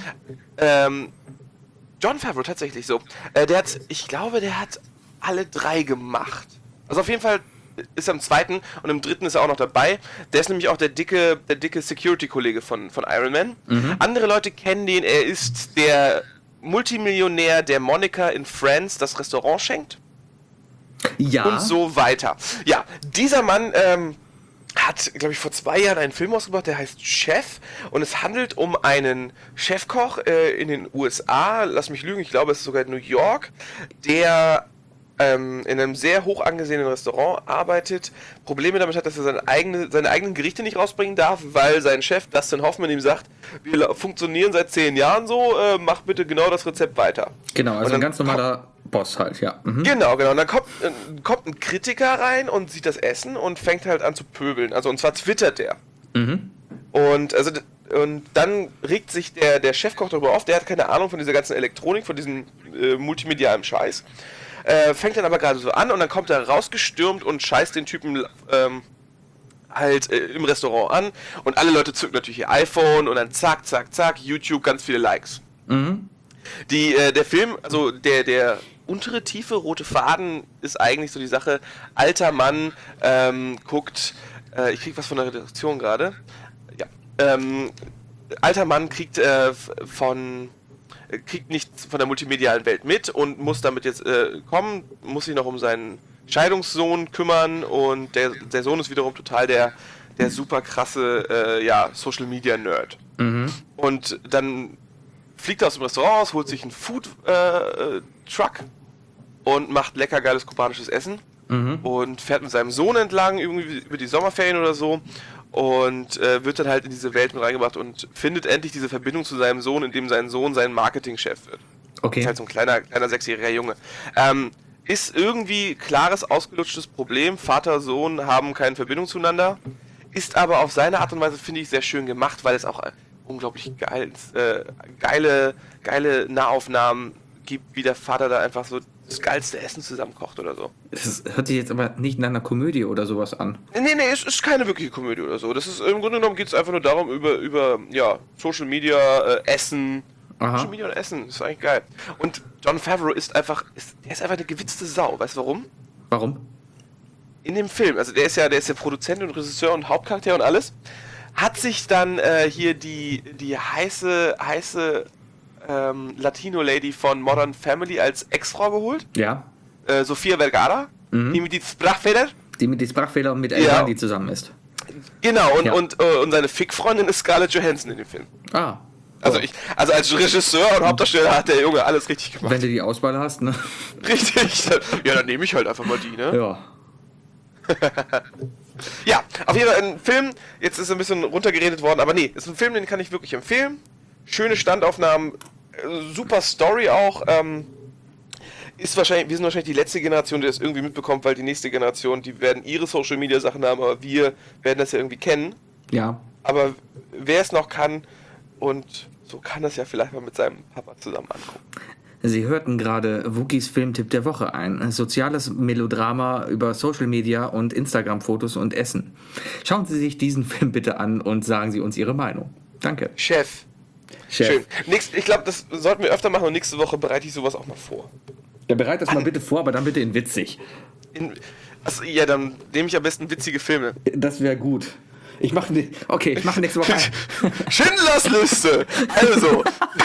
B: John Favreau, tatsächlich so. Ich glaube, der hat alle 3 gemacht. Also auf jeden Fall ist er im 2. und im 3. ist er auch noch dabei. Der ist nämlich auch der dicke Security-Kollege von Iron Man. Andere Leute kennen den, er ist der Multimillionär, der Monica in Friends das Restaurant schenkt.
A: Ja.
B: Und so weiter. Ja, dieser Mann hat, glaube ich, vor 2 Jahren einen Film ausgebracht, der heißt Chef. Und es handelt um einen Chefkoch in den USA, lass mich lügen, ich glaube, es ist sogar in New York, der in einem sehr hoch angesehenen Restaurant arbeitet, Probleme damit hat, dass er seine eigenen Gerichte nicht rausbringen darf, weil sein Chef Dustin Hoffman ihm sagt, wir funktionieren seit 10 Jahren so, mach bitte genau das Rezept weiter.
A: Genau, also
B: Und dann
A: ein ganz normaler Boss halt, ja. Mhm.
B: Genau. Und dann kommt ein Kritiker rein und sieht das Essen und fängt halt an zu pöbeln. Also, und zwar twittert der. Und dann regt sich der Chefkoch darüber auf, der hat keine Ahnung von dieser ganzen Elektronik, von diesem multimedialen Scheiß. Fängt dann aber gerade so an und dann kommt er rausgestürmt und scheißt den Typen im Restaurant an. Und alle Leute zücken natürlich ihr iPhone und dann zack, YouTube, ganz viele Likes. Der Film, also der untere tiefe rote Faden ist eigentlich so die Sache, alter Mann guckt, ich krieg was von der Redaktion gerade, ja, alter Mann kriegt nichts von der multimedialen Welt mit und muss damit jetzt kommen, muss sich noch um seinen Scheidungssohn kümmern und der Sohn ist wiederum total der super krasse Social Media Nerd. Und dann fliegt er aus dem Restaurant raus, holt sich einen Food Truck und macht lecker geiles kubanisches Essen und fährt mit seinem Sohn entlang irgendwie über die Sommerferien oder so und wird dann halt in diese Welt mit reingebracht und findet endlich diese Verbindung zu seinem Sohn, indem sein Sohn sein Marketingchef wird.
A: Okay.
B: Ist halt so ein kleiner 6-jähriger Junge. Ist irgendwie klares, ausgelutschtes Problem. Vater, Sohn haben keine Verbindung zueinander. Ist aber auf seine Art und Weise, finde ich, sehr schön gemacht, weil es auch unglaublich geile Nahaufnahmen gibt, wie der Vater da einfach so das geilste Essen zusammenkocht oder so.
A: Das hört sich jetzt aber nicht nach einer Komödie oder sowas an.
B: Nee, es ist keine wirkliche Komödie oder so. Das ist im Grunde genommen geht es einfach nur darum, über Social Media, Essen
A: Aha.
B: Social Media und Essen, ist eigentlich geil. Und Jon Favreau ist einfach eine gewitzte Sau. Weißt du warum?
A: Warum?
B: In dem Film, also der ist ja Produzent und Regisseur und Hauptcharakter und alles, hat sich dann hier die heiße Latino-Lady von Modern Family als Ex-Frau geholt.
A: Ja.
B: Sofia Vergara, die mit die Sprachfeder.
A: Die mit die Sprachfehler und mit
B: Ja.
A: Elrond, die zusammen ist.
B: Genau,
A: Ja.
B: und seine Fick-Freundin ist Scarlett Johansson in dem Film.
A: Ah.
B: Also als Regisseur und Hauptdarsteller hat der Junge alles richtig gemacht.
A: Wenn du die Auswahl hast, ne?
B: Richtig. Ja, dann nehme ich halt einfach mal die, ne?
A: Ja.
B: Ja, auf jeden Fall ein Film, jetzt ist ein bisschen runtergeredet worden, aber nee, ist ein Film, den kann ich wirklich empfehlen. Schöne Standaufnahmen, super Story auch. Wir sind wahrscheinlich die letzte Generation, die das irgendwie mitbekommt, weil die nächste Generation, die werden ihre Social Media Sachen haben, aber wir werden das ja irgendwie kennen.
A: Ja.
B: Aber wer es noch kann und so kann das ja vielleicht mal mit seinem Papa zusammen angucken.
A: Sie hörten gerade Wookies Filmtipp der Woche ein soziales Melodrama über Social Media und Instagram-Fotos und Essen. Schauen Sie sich diesen Film bitte an und sagen Sie uns Ihre Meinung. Danke.
B: Chef. Schön. Ich glaube, das sollten wir öfter machen und nächste Woche bereite ich sowas auch mal vor.
A: Ja, bereit das mal bitte vor, aber dann bitte in witzig.
B: Ja, dann nehme ich am besten witzige Filme.
A: Das wäre gut. Ich mache nächste Woche ein.
B: Schindlers Liste! Also.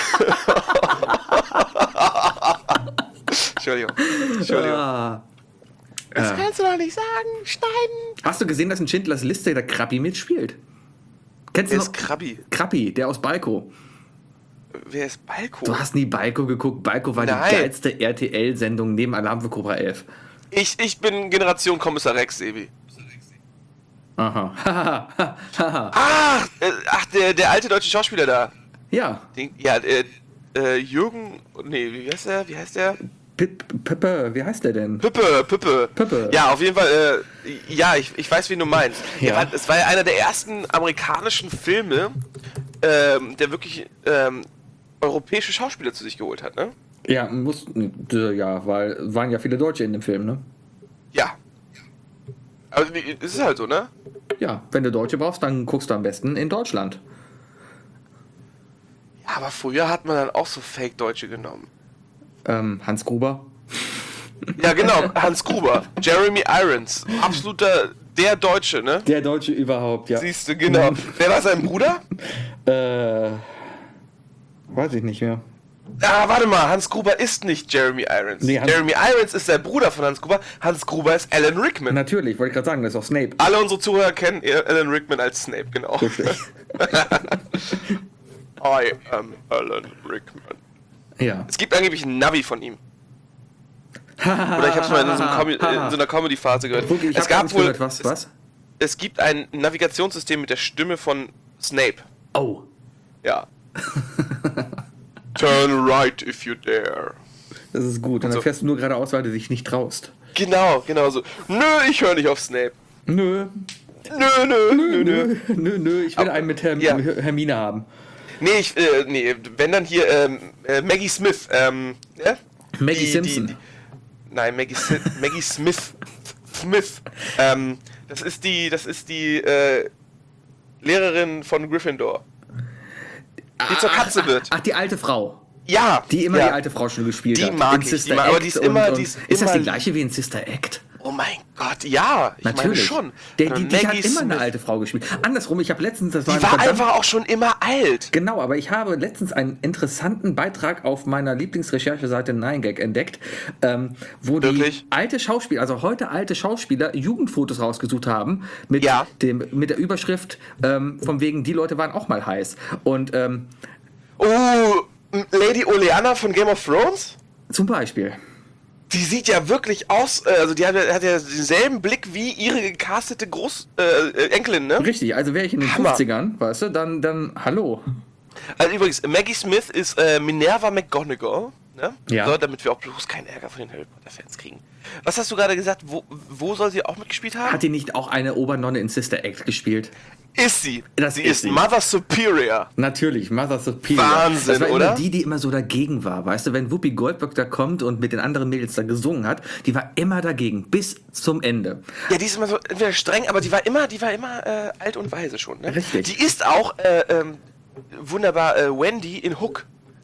B: Entschuldigung.
A: Ah.
B: Das kannst du doch nicht sagen. Schneiden.
A: Hast du gesehen, dass in Schindlers Liste der Krabbi mitspielt? Kennst
B: Wer
A: du noch?
B: ist Krabbi?
A: Krabbi, der aus Balko.
B: Wer ist Balko?
A: Du hast nie Balko geguckt. Balko war
B: Nein.
A: die geilste RTL-Sendung neben Alarm für Cobra 11.
B: Ich bin Generation Kommissar Rex, Sebi.
A: Aha.
B: Ach, der alte deutsche Schauspieler da.
A: Ja.
B: Jürgen. Nee, wie heißt der?
A: Pippe, wie heißt der denn?
B: Pippe. Ja, auf jeden Fall, ich weiß, wen du meinst.
A: Ja.
B: Es war ja einer der ersten amerikanischen Filme, der wirklich europäische Schauspieler zu sich geholt hat, ne?
A: Ja, weil waren ja viele Deutsche in dem Film, ne?
B: Ja. Also, es ist halt so, ne?
A: Ja, wenn du Deutsche brauchst, dann guckst du am besten in Deutschland.
B: Ja, aber früher hat man dann auch so Fake-Deutsche genommen.
A: Hans Gruber.
B: Ja, genau, Hans Gruber. Jeremy Irons. Der Deutsche, ne?
A: Der Deutsche überhaupt, ja.
B: Siehst du, genau. Wer war sein Bruder?
A: Weiß ich nicht mehr.
B: Ah, warte mal, Hans Gruber ist nicht Jeremy Irons.
A: Nee,
B: Jeremy Irons ist der Bruder von Hans Gruber. Hans Gruber ist Alan Rickman.
A: Natürlich, wollte ich gerade sagen, das ist auch Snape.
B: Alle unsere Zuhörer kennen Alan Rickman als Snape, genau.
A: Richtig.
B: I am Alan Rickman.
A: Ja.
B: Es gibt angeblich einen Navi von ihm. Oder ich habe es mal in so einer Comedy-Phase gehört.
A: Guck, ich
B: Es
A: hab gar
B: gab
A: nicht
B: wohl,
A: gehört, was?
B: es gibt ein Navigationssystem mit der Stimme von Snape.
A: Oh.
B: Ja. Turn right if you dare.
A: Das ist gut. Und dann
B: so.
A: fährst du nur geradeaus, weil du dich nicht traust.
B: Genau so. Nö, ich höre nicht auf Snape.
A: Nö.
B: Nö.
A: Ich will einen mit
B: ja.
A: Hermine haben.
B: Nee, wenn dann hier Maggie Smith, ja?
A: Maggie Simpson.
B: Nein, Maggie Smith. Das ist die Lehrerin von Gryffindor. Die zur Katze wird.
A: Ach, die alte Frau.
B: Ja.
A: Die immer
B: ja.
A: die alte Frau schon gespielt
B: Die
A: hat.
B: mag
A: In
B: ich,
A: Sister
B: aber
A: Act
B: die ist immer-
A: und
B: die ist
A: ist das
B: immer-
A: die gleiche wie in Sister Act?
B: Oh mein Gott, ja. Ich meine
A: Natürlich.
B: schon.
A: Die hat
B: Maggie
A: immer eine
B: Smith.
A: alte Frau gespielt. Andersrum, ich habe letztens... Das
B: Die
A: ein
B: war
A: verdammt-
B: einfach auch schon immer alt.
A: Genau, aber ich habe letztens einen interessanten Beitrag auf meiner Lieblingsrechercheseite 9gag entdeckt, wo
B: Wirklich?
A: die alte Schauspieler, also heute alte Schauspieler, Jugendfotos rausgesucht haben mit,
B: Ja.
A: mit der Überschrift von wegen, die Leute waren auch mal heiß. Und
B: Oh, Lady Oleana von Game of Thrones?
A: zum Beispiel.
B: Die sieht ja wirklich aus, also die hat ja denselben Blick wie ihre gecastete Enkelin, ne?
A: Richtig, also wäre ich in den
B: Hammer.
A: 50ern, weißt du, dann hallo.
B: Also übrigens, Maggie Smith ist Minerva McGonagall, ne?
A: Ja.
B: So, damit wir auch bloß keinen Ärger von den Harry Potter-Fans kriegen. Was hast du gerade gesagt? Wo soll sie auch mitgespielt haben?
A: Hat die nicht auch eine Obernonne in Sister Act gespielt?
B: Ist sie.
A: Das
B: sie
A: ist
B: ist
A: sie.
B: Mother Superior.
A: Natürlich, Mother Superior.
B: Wahnsinn,
A: das war immer
B: oder?
A: die immer so dagegen war, weißt du, wenn Whoopi Goldberg da kommt und mit den anderen Mädels da gesungen hat, die war immer dagegen, bis zum Ende.
B: Ja, die ist immer so entweder streng, aber die war immer alt und weise schon, ne?
A: Richtig.
B: Die ist auch wunderbar Wendy in Hook.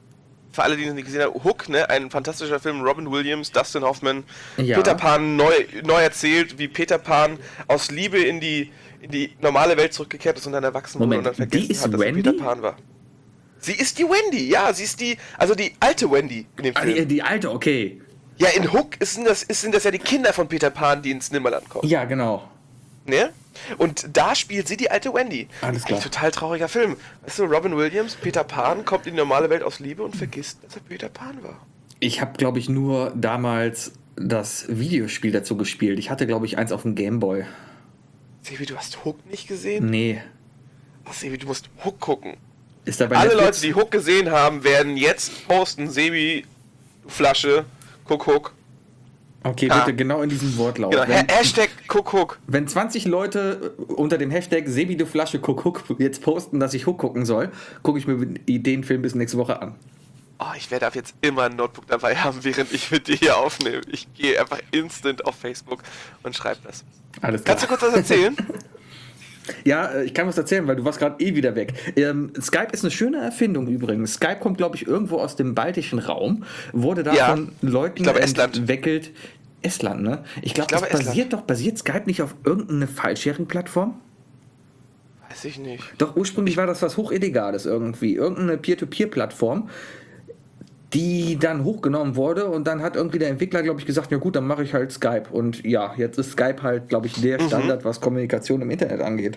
B: für alle, die ihn nicht gesehen haben, Hook, ne? Ein fantastischer Film, Robin Williams, Dustin Hoffman,
A: Ja.
B: Peter Pan neu erzählt, wie Peter Pan aus Liebe in die normale Welt zurückgekehrt ist und dann erwachsen wurde und dann
A: Moment,
B: vergessen
A: die ist
B: hat, dass er
A: Wendy?
B: Peter Pan war. Sie ist die Wendy, ja, sie ist die alte Wendy in dem Film.
A: Die alte, okay.
B: Ja, in Hook sind das ja die Kinder von Peter Pan, die ins Nimmerland kommen.
A: Ja, genau.
B: Ne? Und da spielt sie die alte Wendy.
A: Alles klar.
B: Ein total trauriger Film. Weißt du, Robin Williams, Peter Pan, kommt in die normale Welt aus Liebe und vergisst, dass er Peter Pan war.
A: Ich habe, glaube ich, nur damals das Videospiel dazu gespielt. Ich hatte, glaube ich, eins auf dem Gameboy.
B: Sebi, du hast Hook nicht gesehen?
A: Nee.
B: Ach, Sebi, du musst Hook gucken.
A: Ist da bei
B: Alle
A: Netflix?
B: Leute, die Hook gesehen haben, werden jetzt posten, Sebi, du Flasche, guck Hook.
A: Okay, bitte genau in diesem Wortlaut.
B: Genau, Hashtag guck Hook.
A: Wenn 20 Leute unter dem Hashtag Sebi de Flasche Hook jetzt posten, dass ich Hook gucken soll, gucke ich mir den Film bis nächste Woche an.
B: Oh, ich werde ab jetzt immer ein Notebook dabei haben, während ich mit dir hier aufnehme. Ich gehe einfach instant auf Facebook und schreibe das.
A: Alles klar.
B: Kannst du kurz was erzählen?
A: Ja, ich kann was erzählen, weil du warst gerade wieder weg. Skype ist eine schöne Erfindung übrigens. Skype kommt, glaube ich, irgendwo aus dem baltischen Raum, wurde da
B: Ja,
A: von Leuten
B: ich glaube, Estland.
A: entwickelt. Estland, ne? Ich glaube, das basiert Skype nicht auf irgendeine File-Sharing-Plattform?
B: Weiß ich nicht.
A: Doch, ursprünglich war das was Hochellegales irgendwie. Irgendeine Peer-to-Peer-Plattform, die dann hochgenommen wurde und dann hat irgendwie der Entwickler, glaube ich, gesagt, ja gut, dann mache ich halt Skype. Und ja, jetzt ist Skype halt, glaube ich, der Standard, was Kommunikation im Internet angeht.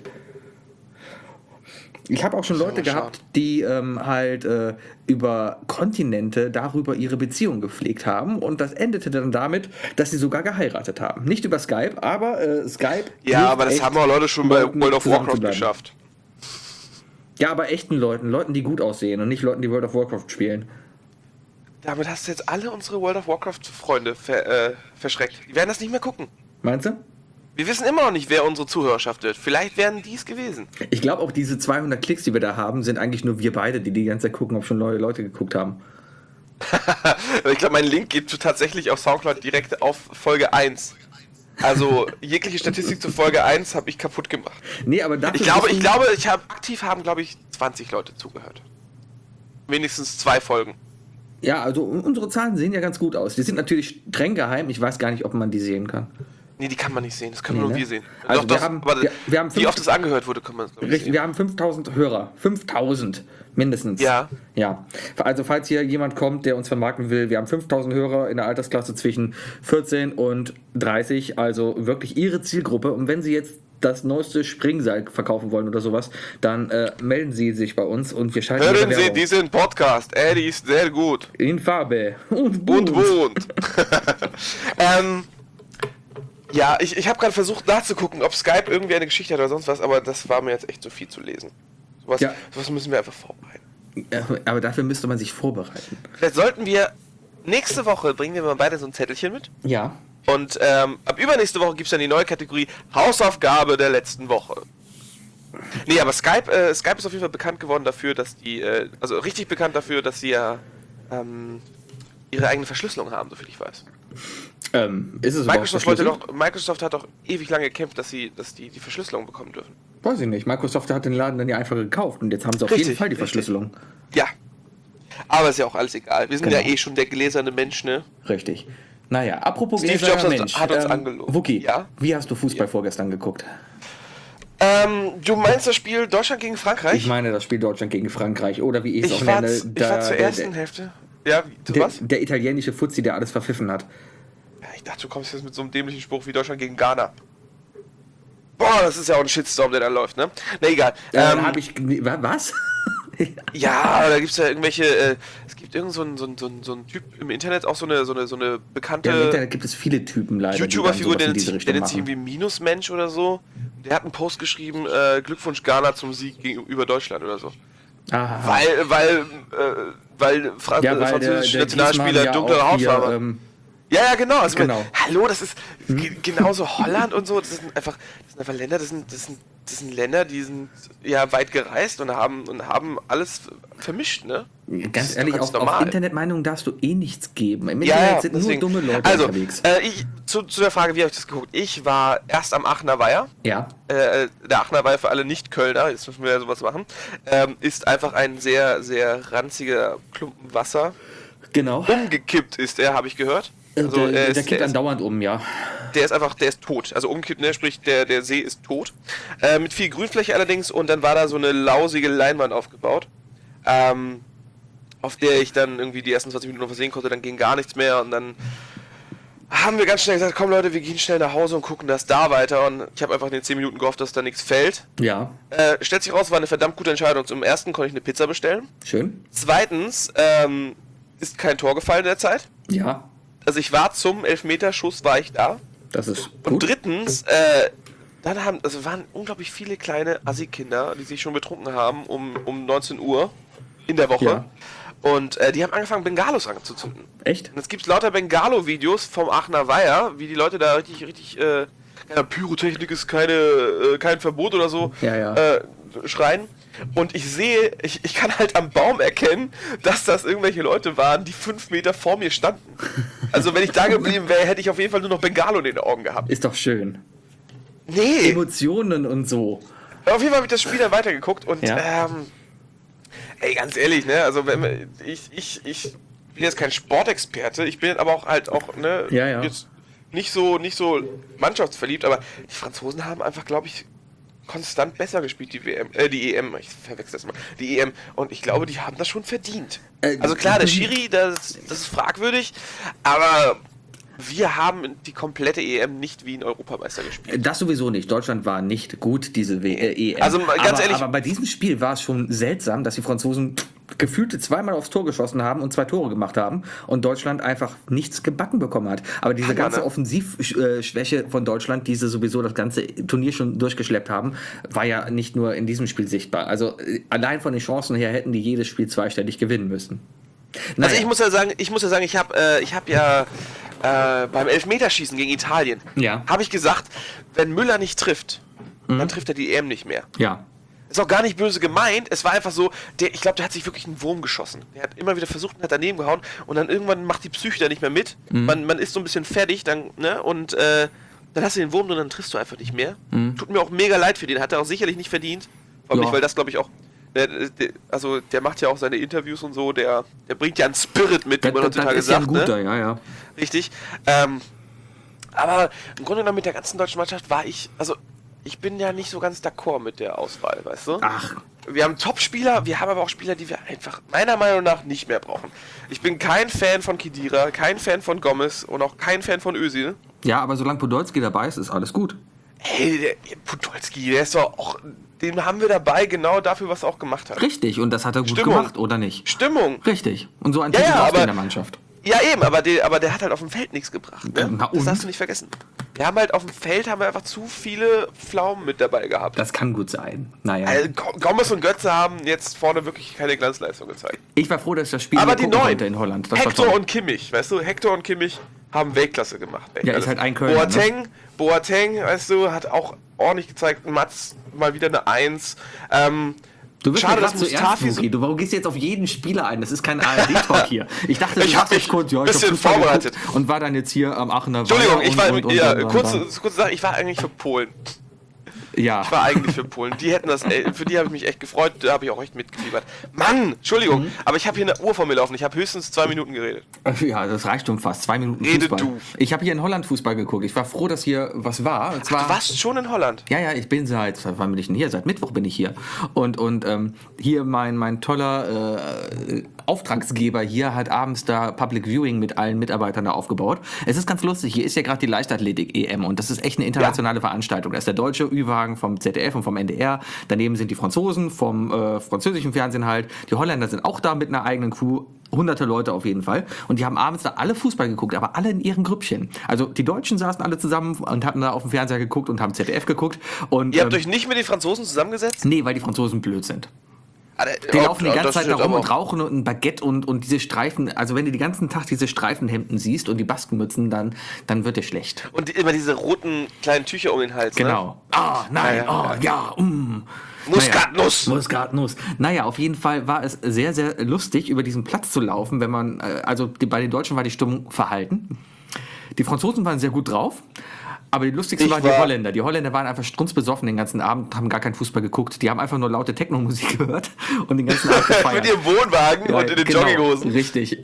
A: Ich habe auch schon Leute gehabt, die halt über Kontinente darüber ihre Beziehung gepflegt haben und das endete dann damit, dass sie sogar geheiratet haben. Nicht über Skype, aber Skype.
B: Ja,
A: hilft
B: aber das
A: echt,
B: haben auch Leute schon bei
A: Leuten
B: World of Warcraft
A: zusammenzubleiben.
B: geschafft.
A: Ja, aber echten Leuten, die gut aussehen und nicht Leuten, die World of Warcraft spielen.
B: Damit hast du jetzt alle unsere World of Warcraft-Freunde verschreckt. Die werden das nicht mehr gucken.
A: Meinst du?
B: Wir wissen immer noch nicht, wer unsere Zuhörerschaft wird. Vielleicht wären dies gewesen.
A: Ich glaube auch diese 200 Klicks, die wir da haben, sind eigentlich nur wir beide, die ganze Zeit gucken, ob schon neue Leute geguckt haben.
B: Ich glaube, mein Link geht tatsächlich auf Soundcloud direkt auf Folge 1. Also jegliche Statistik zu Folge 1 habe ich kaputt gemacht.
A: Nee, aber dafür
B: Ich habe aktiv haben, glaube ich, 20 Leute zugehört. Wenigstens 2 Folgen.
A: Ja, also unsere Zahlen sehen ja ganz gut aus. Die sind natürlich streng geheim. Ich weiß gar nicht, ob man die sehen kann.
B: Nee, die kann man nicht sehen. Das können nur
A: ne?
B: wir sehen.
A: Also
B: Doch,
A: wir haben
B: wie oft das angehört wurde, kann man es
A: Richtig,
B: sehen.
A: wir haben 5000 Hörer. 5000 mindestens.
B: Ja.
A: Ja. Also falls hier jemand kommt, der uns vermarkten will, wir haben 5000 Hörer in der Altersklasse zwischen 14 und 30. Also wirklich ihre Zielgruppe. Und wenn sie jetzt das neueste Springseil verkaufen wollen oder sowas, dann melden sie sich bei uns und wir schalten
B: Hören
A: ihre
B: Sie
A: Werbung.
B: diesen Podcast. Er ist sehr gut.
A: In Farbe und
B: Und wohnt. Ja, ich habe gerade versucht nachzugucken, ob Skype irgendwie eine Geschichte hat oder sonst was, aber das war mir jetzt echt zu viel zu lesen. Sowas müssen wir einfach vorbereiten.
A: Aber dafür müsste man sich vorbereiten.
B: Vielleicht sollten wir nächste Woche, bringen wir mal beide so ein Zettelchen mit.
A: Ja.
B: Und ab übernächste Woche gibt es dann die neue Kategorie Hausaufgabe der letzten Woche. Nee, aber Skype ist auf jeden Fall bekannt geworden dafür, dass die, also richtig bekannt dafür, dass sie ja ihre eigene Verschlüsselung haben, soviel ich weiß.
A: Ist es
B: Microsoft hat doch ewig lange gekämpft, dass die Verschlüsselung bekommen dürfen.
A: Weiß ich nicht. Microsoft hat den Laden dann ja einfach gekauft und jetzt haben sie auf jeden Fall die Verschlüsselung.
B: Ja. Aber ist ja auch alles egal. Wir sind
A: Genau.
B: ja eh schon der gläserne Mensch, ne?
A: Richtig. Naja, apropos
B: Steve
A: gläserner
B: Jobs
A: Mensch.
B: hat uns angelogen.
A: Wookie,
B: Ja?
A: wie hast du Fußball vorgestern geguckt?
B: Du meinst das Spiel Deutschland gegen Frankreich?
A: Ich meine das Spiel Deutschland gegen Frankreich oder wie ich es auch
B: Ich war
A: nenne.
B: zur ersten Hälfte. Ja, was?
A: Der italienische Fuzzi, der alles verpfiffen hat.
B: Ja, ich dachte, du kommst jetzt mit so einem dämlichen Spruch wie Deutschland gegen Ghana. Boah, das ist ja auch ein Shitstorm, der da läuft, ne? Na egal.
A: Habe ich. Was?
B: Ja, da gibt's ja irgendwelche. Es gibt irgend so einen Typ im Internet, auch so eine bekannte
A: Ja, im Internet gibt es viele Typen leider.
B: YouTuber-Figur, der nennt sich
A: machen.
B: irgendwie Minusmensch oder so. Der hat einen Post geschrieben, Glückwunsch Ghana zum Sieg gegenüber Deutschland oder so.
A: Aha.
B: Weil französische Nationalspieler
A: ja
B: dunklere
A: auch hier,
B: Hautfarbe haben. Ja, genau. Also
A: genau.
B: Hallo, das ist genauso Holland und so. Das sind einfach Länder, das sind das sind Länder, die sind ja weit gereist und haben alles vermischt, ne?
A: Ganz
B: ist
A: ehrlich,
B: doch ganz
A: auf
B: normal.
A: Internetmeinungen darfst du eh nichts geben. Im
B: Ja,
A: Internet
B: ja,
A: sind
B: deswegen.
A: nur dumme Leute
B: Also,
A: unterwegs.
B: zu der Frage, wie habe ich das geguckt? Ich war erst am Aachener Weiher.
A: Ja,
B: Der Aachener Weiher für alle Nicht-Kölner, jetzt müssen wir ja sowas machen, ist einfach ein sehr, sehr ranziger Klumpen Wasser.
A: genau.
B: Umgekippt ist er, habe ich gehört. Also,
A: der kippt
B: der ist-
A: andauernd um, ja.
B: Der ist tot. Also umgekippt, ne? Sprich, der See ist tot. Mit viel Grünfläche allerdings und dann war da so eine lausige Leinwand aufgebaut. Auf der ich dann irgendwie die ersten 20 Minuten noch was sehen konnte, dann ging gar nichts mehr und dann haben wir ganz schnell gesagt, komm Leute, wir gehen schnell nach Hause und gucken das da weiter und ich habe einfach in den 10 Minuten gehofft, dass da nichts fällt.
A: Ja,
B: Stellt sich raus, war eine verdammt gute Entscheidung. Zum ersten konnte ich eine Pizza bestellen.
A: schön.
B: Zweitens ist kein Tor gefallen in der Zeit.
A: Ja,
B: Also ich war zum Elfmeterschuss, war ich da.
A: das ist
B: Und
A: gut.
B: drittens, waren unglaublich viele kleine Assi-Kinder, die sich schon betrunken haben um 19 Uhr in der Woche.
A: Ja.
B: Und die haben angefangen, Bengalos anzuzünden.
A: Echt?
B: Und es gibt lauter Bengalo-Videos vom Aachener Weiher, wie die Leute da richtig, Pyrotechnik ist kein Verbot oder so,
A: Ja.
B: schreien. Und ich sehe, ich kann halt am Baum erkennen, dass das irgendwelche Leute waren, die 5 Meter vor mir standen. Also wenn ich da geblieben wäre, hätte ich auf jeden Fall nur noch Bengalo in den Augen gehabt.
A: Ist doch schön.
B: Nee,
A: Emotionen und so.
B: auf jeden Fall habe ich das Spiel dann weitergeguckt und
A: Ja.
B: ey, ganz ehrlich, ne, also ich bin jetzt kein Sportexperte, ich bin aber auch, ne,
A: Ja.
B: jetzt nicht so mannschaftsverliebt, aber die Franzosen haben einfach, glaube ich, konstant besser gespielt, die EM, ich verwechsel das mal, die EM, und ich glaube, die haben das schon verdient. Also klar, der Schiri, das ist fragwürdig, aber wir haben die komplette EM nicht wie ein Europameister gespielt.
A: Das sowieso nicht. Deutschland war nicht gut, diese EM.
B: Also, ganz ehrlich-
A: Aber bei diesem Spiel war es schon seltsam, dass die Franzosen gefühlte zweimal aufs Tor geschossen haben und 2 Tore gemacht haben und Deutschland einfach nichts gebacken bekommen hat. Aber diese ganze
B: ne?
A: Offensivschwäche von Deutschland, die sie sowieso das ganze Turnier schon durchgeschleppt haben, war ja nicht nur in diesem Spiel sichtbar. Also allein von den Chancen her hätten die jedes Spiel zweistellig gewinnen müssen.
B: Also
A: Naja.
B: ich muss ja sagen, ich habe beim Elfmeterschießen gegen Italien,
A: Ja.
B: habe ich gesagt, wenn Müller nicht trifft, dann trifft er die EM nicht mehr.
A: Ja.
B: Ist auch gar nicht böse gemeint, es war einfach so, ich glaube, der hat sich wirklich einen Wurm geschossen. Der hat immer wieder versucht und hat daneben gehauen und dann irgendwann macht die Psyche da nicht mehr mit. Man ist so ein bisschen fertig, dann, ne, und dann hast du den Wurm und dann triffst du einfach nicht mehr. Tut mir auch mega leid für den, hat er auch sicherlich nicht verdient. Vor allem
A: Ja.
B: nicht, weil das, glaube ich, auch, der macht ja auch seine Interviews und so, der bringt ja einen Spirit mit, wie man heutzutage
A: ist ja ein
B: sagt,
A: guter,
B: ne?
A: ja.
B: Richtig. Aber im Grunde genommen mit der ganzen deutschen Mannschaft ich bin ja nicht so ganz d'accord mit der Auswahl, weißt du?
A: Ach,
B: Wir haben Top-Spieler, wir haben aber auch Spieler, die wir einfach meiner Meinung nach nicht mehr brauchen. Ich bin kein Fan von Khedira, kein Fan von Gomez und auch kein Fan von Özil.
A: ja, aber solange Podolski dabei ist, ist alles gut.
B: Hey, der Podolski, der ist doch auch, den haben wir dabei genau dafür, was er auch gemacht hat.
A: Richtig, und das hat er gut
B: Stimmung.
A: gemacht, oder nicht?
B: Stimmung.
A: Richtig. Und so ein
B: Ja,
A: Typ
B: ja,
A: brauchst du
B: aber-
A: in der Mannschaft.
B: Ja eben, aber der hat halt auf dem Feld nichts gebracht. Ne?
A: Na
B: Das
A: und?
B: darfst du nicht vergessen. Wir haben halt auf dem Feld einfach zu viele Pflaumen mit dabei gehabt.
A: Das kann gut sein. Naja.
B: Also, Gomez und Götze haben jetzt vorne wirklich keine Glanzleistung gezeigt.
A: Ich war froh, dass ich das Spiel
B: Aber
A: nicht
B: die
A: gucken
B: neuen,
A: konnte in Holland. Das war
B: Hector
A: toll.
B: und Kimmich, weißt du, Hector und Kimmich haben Weltklasse gemacht. Ey.
A: Ja, ist halt ein Kölner,
B: Boateng, weißt du, hat auch ordentlich gezeigt. Mats mal wieder eine 1.
A: Du bist
B: Schade,
A: mir
B: dass
A: grad zu ernst,
B: Mustafi so-
A: Muki. Warum gehst du jetzt auf jeden Spieler ein? Das ist kein ARD-Talk hier. Ich dachte, du
B: Ich hab
A: sagst jetzt
B: mich
A: kurz, ja, ich hab
B: bisschen
A: Fußball
B: vorbereitet.
A: geguckt und war dann jetzt hier am Aachener
B: Entschuldigung,
A: Weiher
B: ich war,
A: und
B: kurze Sache, ich war eigentlich für Polen.
A: ja.
B: Ich war eigentlich für Polen. Die hätten das, für die habe ich mich echt gefreut, da habe ich auch echt mitgefiebert. Mann, Entschuldigung, aber ich habe hier eine Uhr vor mir laufen, ich habe höchstens 2 Minuten geredet.
A: Ja, das reicht schon fast. 2 Minuten
B: Rede
A: Fußball.
B: du.
A: Ich habe hier in Holland Fußball geguckt. Ich war froh, dass hier was war. Und zwar,
B: Du warst schon in Holland.
A: Ja, ich bin wann bin ich denn hier? Seit Mittwoch bin ich hier. Und hier mein toller Auftragsgeber hier hat abends da Public Viewing mit allen Mitarbeitern da aufgebaut. Es ist ganz lustig. Hier ist ja gerade die Leichtathletik-EM und das ist echt eine internationale Veranstaltung. Da ist der deutsche Ü-Wagen vom ZDF und vom NDR. Daneben sind die Franzosen vom französischen Fernsehen halt. Die Holländer sind auch da mit einer eigenen Crew. Hunderte Leute auf jeden Fall. Und die haben abends da alle Fußball geguckt, aber alle in ihren Grüppchen. Also die Deutschen saßen alle zusammen und hatten da auf dem Fernseher geguckt und haben ZDF geguckt. Und,
B: Ihr habt euch nicht mit den Franzosen zusammengesetzt?
A: nee, weil die Franzosen blöd sind. Die laufen die ganze
B: das
A: Zeit da
B: stimmt
A: rum
B: aber
A: und rauchen und ein Baguette und diese Streifen. Also wenn du den ganzen Tag diese Streifenhemden siehst und die Baskenmützen, dann wird dir schlecht.
B: Und immer diese roten kleinen Tücher um den Hals.
A: Genau. Ah, nein,
B: Muskatnuss.
A: Naja, Muskatnuss. Naja, auf jeden Fall war es sehr, sehr lustig, über diesen Platz zu laufen, wenn man, bei den Deutschen war die Stimmung verhalten. Die Franzosen waren sehr gut drauf. Aber die lustigsten waren die Holländer. Die Holländer waren einfach strunzbesoffen den ganzen Abend, haben gar keinen Fußball geguckt. Die haben einfach nur laute Techno-Musik gehört und den ganzen Abend gefeiert.
B: Mit ihrem Wohnwagen und in den Jogginghosen.
A: Richtig.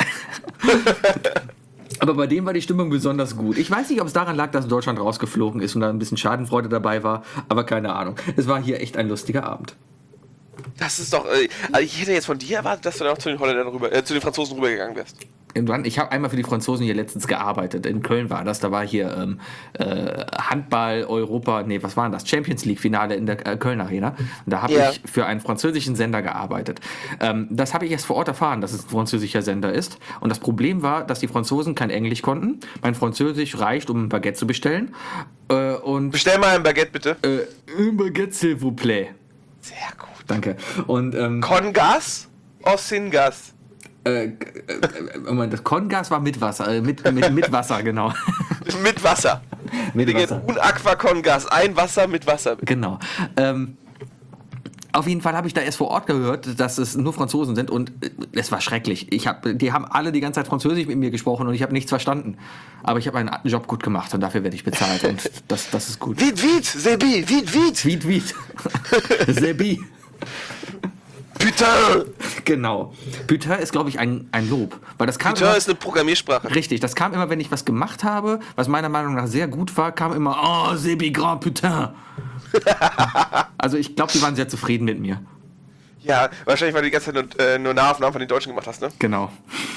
A: Aber bei dem war die Stimmung besonders gut. Ich weiß nicht, ob es daran lag, dass Deutschland rausgeflogen ist und da ein bisschen Schadenfreude dabei war, aber keine Ahnung. Es war hier echt ein lustiger Abend.
B: Das ist doch. Also ich hätte jetzt von dir erwartet, dass du dann auch zu den Holländern zu den Franzosen rübergegangen wärst.
A: Ich habe einmal für die Franzosen hier letztens gearbeitet. In Köln war das. Da war hier Handball, Europa, was war denn das? Champions League Finale in der Köln Arena. Und da habe ich für einen französischen Sender gearbeitet. Das habe ich erst vor Ort erfahren, dass es ein französischer Sender ist. Und das Problem war, dass die Franzosen kein Englisch konnten. Mein Französisch reicht, um ein Baguette zu bestellen.
B: Bestell mal ein Baguette, bitte.
A: Un Baguette, s'il vous plaît.
B: Sehr gut.
A: Danke. Und
B: Con Gas oder Sin Gas?
A: Moment, das Kongas war mit Wasser, mit Wasser, genau.
B: Mit Wasser.
A: Mit Wasser.
B: Un Aqua Con Gas, ein Wasser mit Wasser.
A: Genau. Auf jeden Fall habe ich da erst vor Ort gehört, dass es nur Franzosen sind und es war schrecklich. Die haben alle die ganze Zeit Französisch mit mir gesprochen und ich habe nichts verstanden. Aber ich habe meinen Job gut gemacht und dafür werde ich bezahlt und das ist gut.
B: Vite, Sebi,
A: Vite. Sebi.
B: Putain!
A: Genau. Putain ist, glaube ich, ein Lob. Weil das kam
B: Putain ist eine Programmiersprache.
A: Richtig, das kam immer, wenn ich was gemacht habe, was meiner Meinung nach sehr gut war, kam immer, oh, Sebi Grand Putain. Also ich glaube, die waren sehr zufrieden mit mir.
B: Ja, wahrscheinlich, weil du die ganze Zeit nur Nahaufnahmen von den Deutschen gemacht hast, ne?
A: Genau.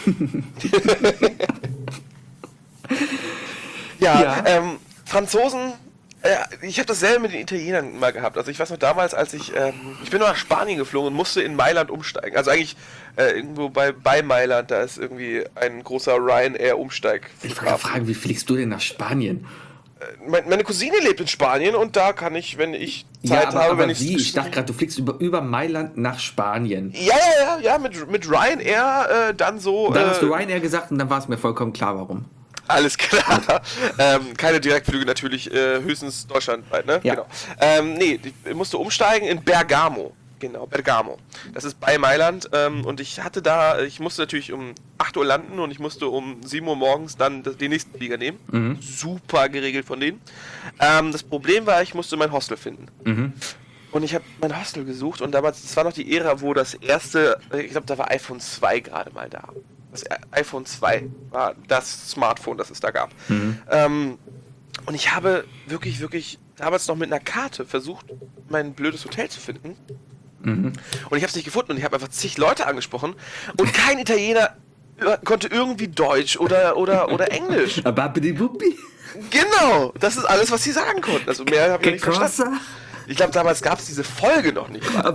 B: Franzosen, ich habe dasselbe mit den Italienern mal gehabt. Also ich weiß noch damals, als ich bin nach Spanien geflogen und musste in Mailand umsteigen. Also eigentlich irgendwo bei Mailand, da ist irgendwie ein großer Ryanair-Umsteig.
A: Ich wollte fragen, wie fliegst du denn nach Spanien?
B: Meine Cousine lebt in Spanien und da kann ich, wenn ich Zeit habe,
A: aber
B: wenn
A: ich dachte gerade, du fliegst über Mailand nach Spanien.
B: Ja, mit Ryanair dann so.
A: Dann hast du Ryanair gesagt und dann war es mir vollkommen klar, warum.
B: Alles klar. Keine Direktflüge natürlich, höchstens deutschlandweit, ne?
A: Ja.
B: Genau. Ich musste umsteigen in Bergamo. Genau, Bergamo. Das ist bei Mailand und ich musste natürlich um 8 Uhr landen und ich musste um 7 Uhr morgens dann den nächsten Flieger nehmen. Mhm. Super geregelt von denen. Das Problem war, ich musste mein Hostel finden. Mhm. Und ich habe mein Hostel gesucht und damals, das war noch die Ära, wo das erste, ich glaube, da war iPhone 2 gerade mal da. Das iPhone 2 war das Smartphone, das es da gab. Mhm. Und ich habe wirklich damals noch mit einer Karte versucht, mein blödes Hotel zu finden. Mhm. Und ich habe es nicht gefunden und ich habe einfach zig Leute angesprochen und kein Italiener konnte irgendwie Deutsch oder Englisch. Genau, das ist alles, was sie sagen konnten. Also mehr habe ich nicht verstanden. Ich glaube, damals gab es diese Folge noch nicht. Und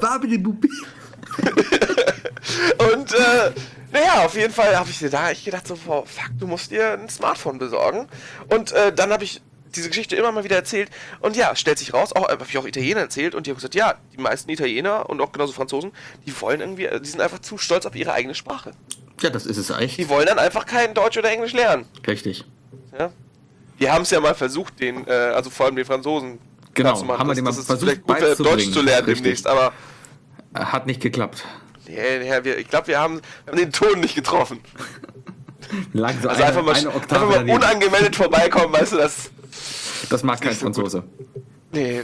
B: auf jeden Fall habe ich gedacht so, fuck, du musst dir ein Smartphone besorgen. Und dann habe ich diese Geschichte immer mal wieder erzählt. Und ja, stellt sich raus, habe ich auch Italienern erzählt und die haben gesagt, ja, die meisten Italiener und auch genauso Franzosen, die sind einfach zu stolz auf ihre eigene Sprache.
A: Ja, das ist es echt.
B: Die wollen dann einfach kein Deutsch oder Englisch lernen.
A: Richtig.
B: Ja. Die haben es ja mal versucht, also vor allem den Franzosen.
A: Genau, haben wir den mal versucht beizubringen.
B: Deutsch zu lernen demnächst, aber
A: hat nicht geklappt.
B: Ich glaube, wir haben den Ton nicht getroffen.
A: So
B: also einfach mal unangemeldet vorbeikommen, weißt du,
A: das mag kein Franzose.
B: Nee.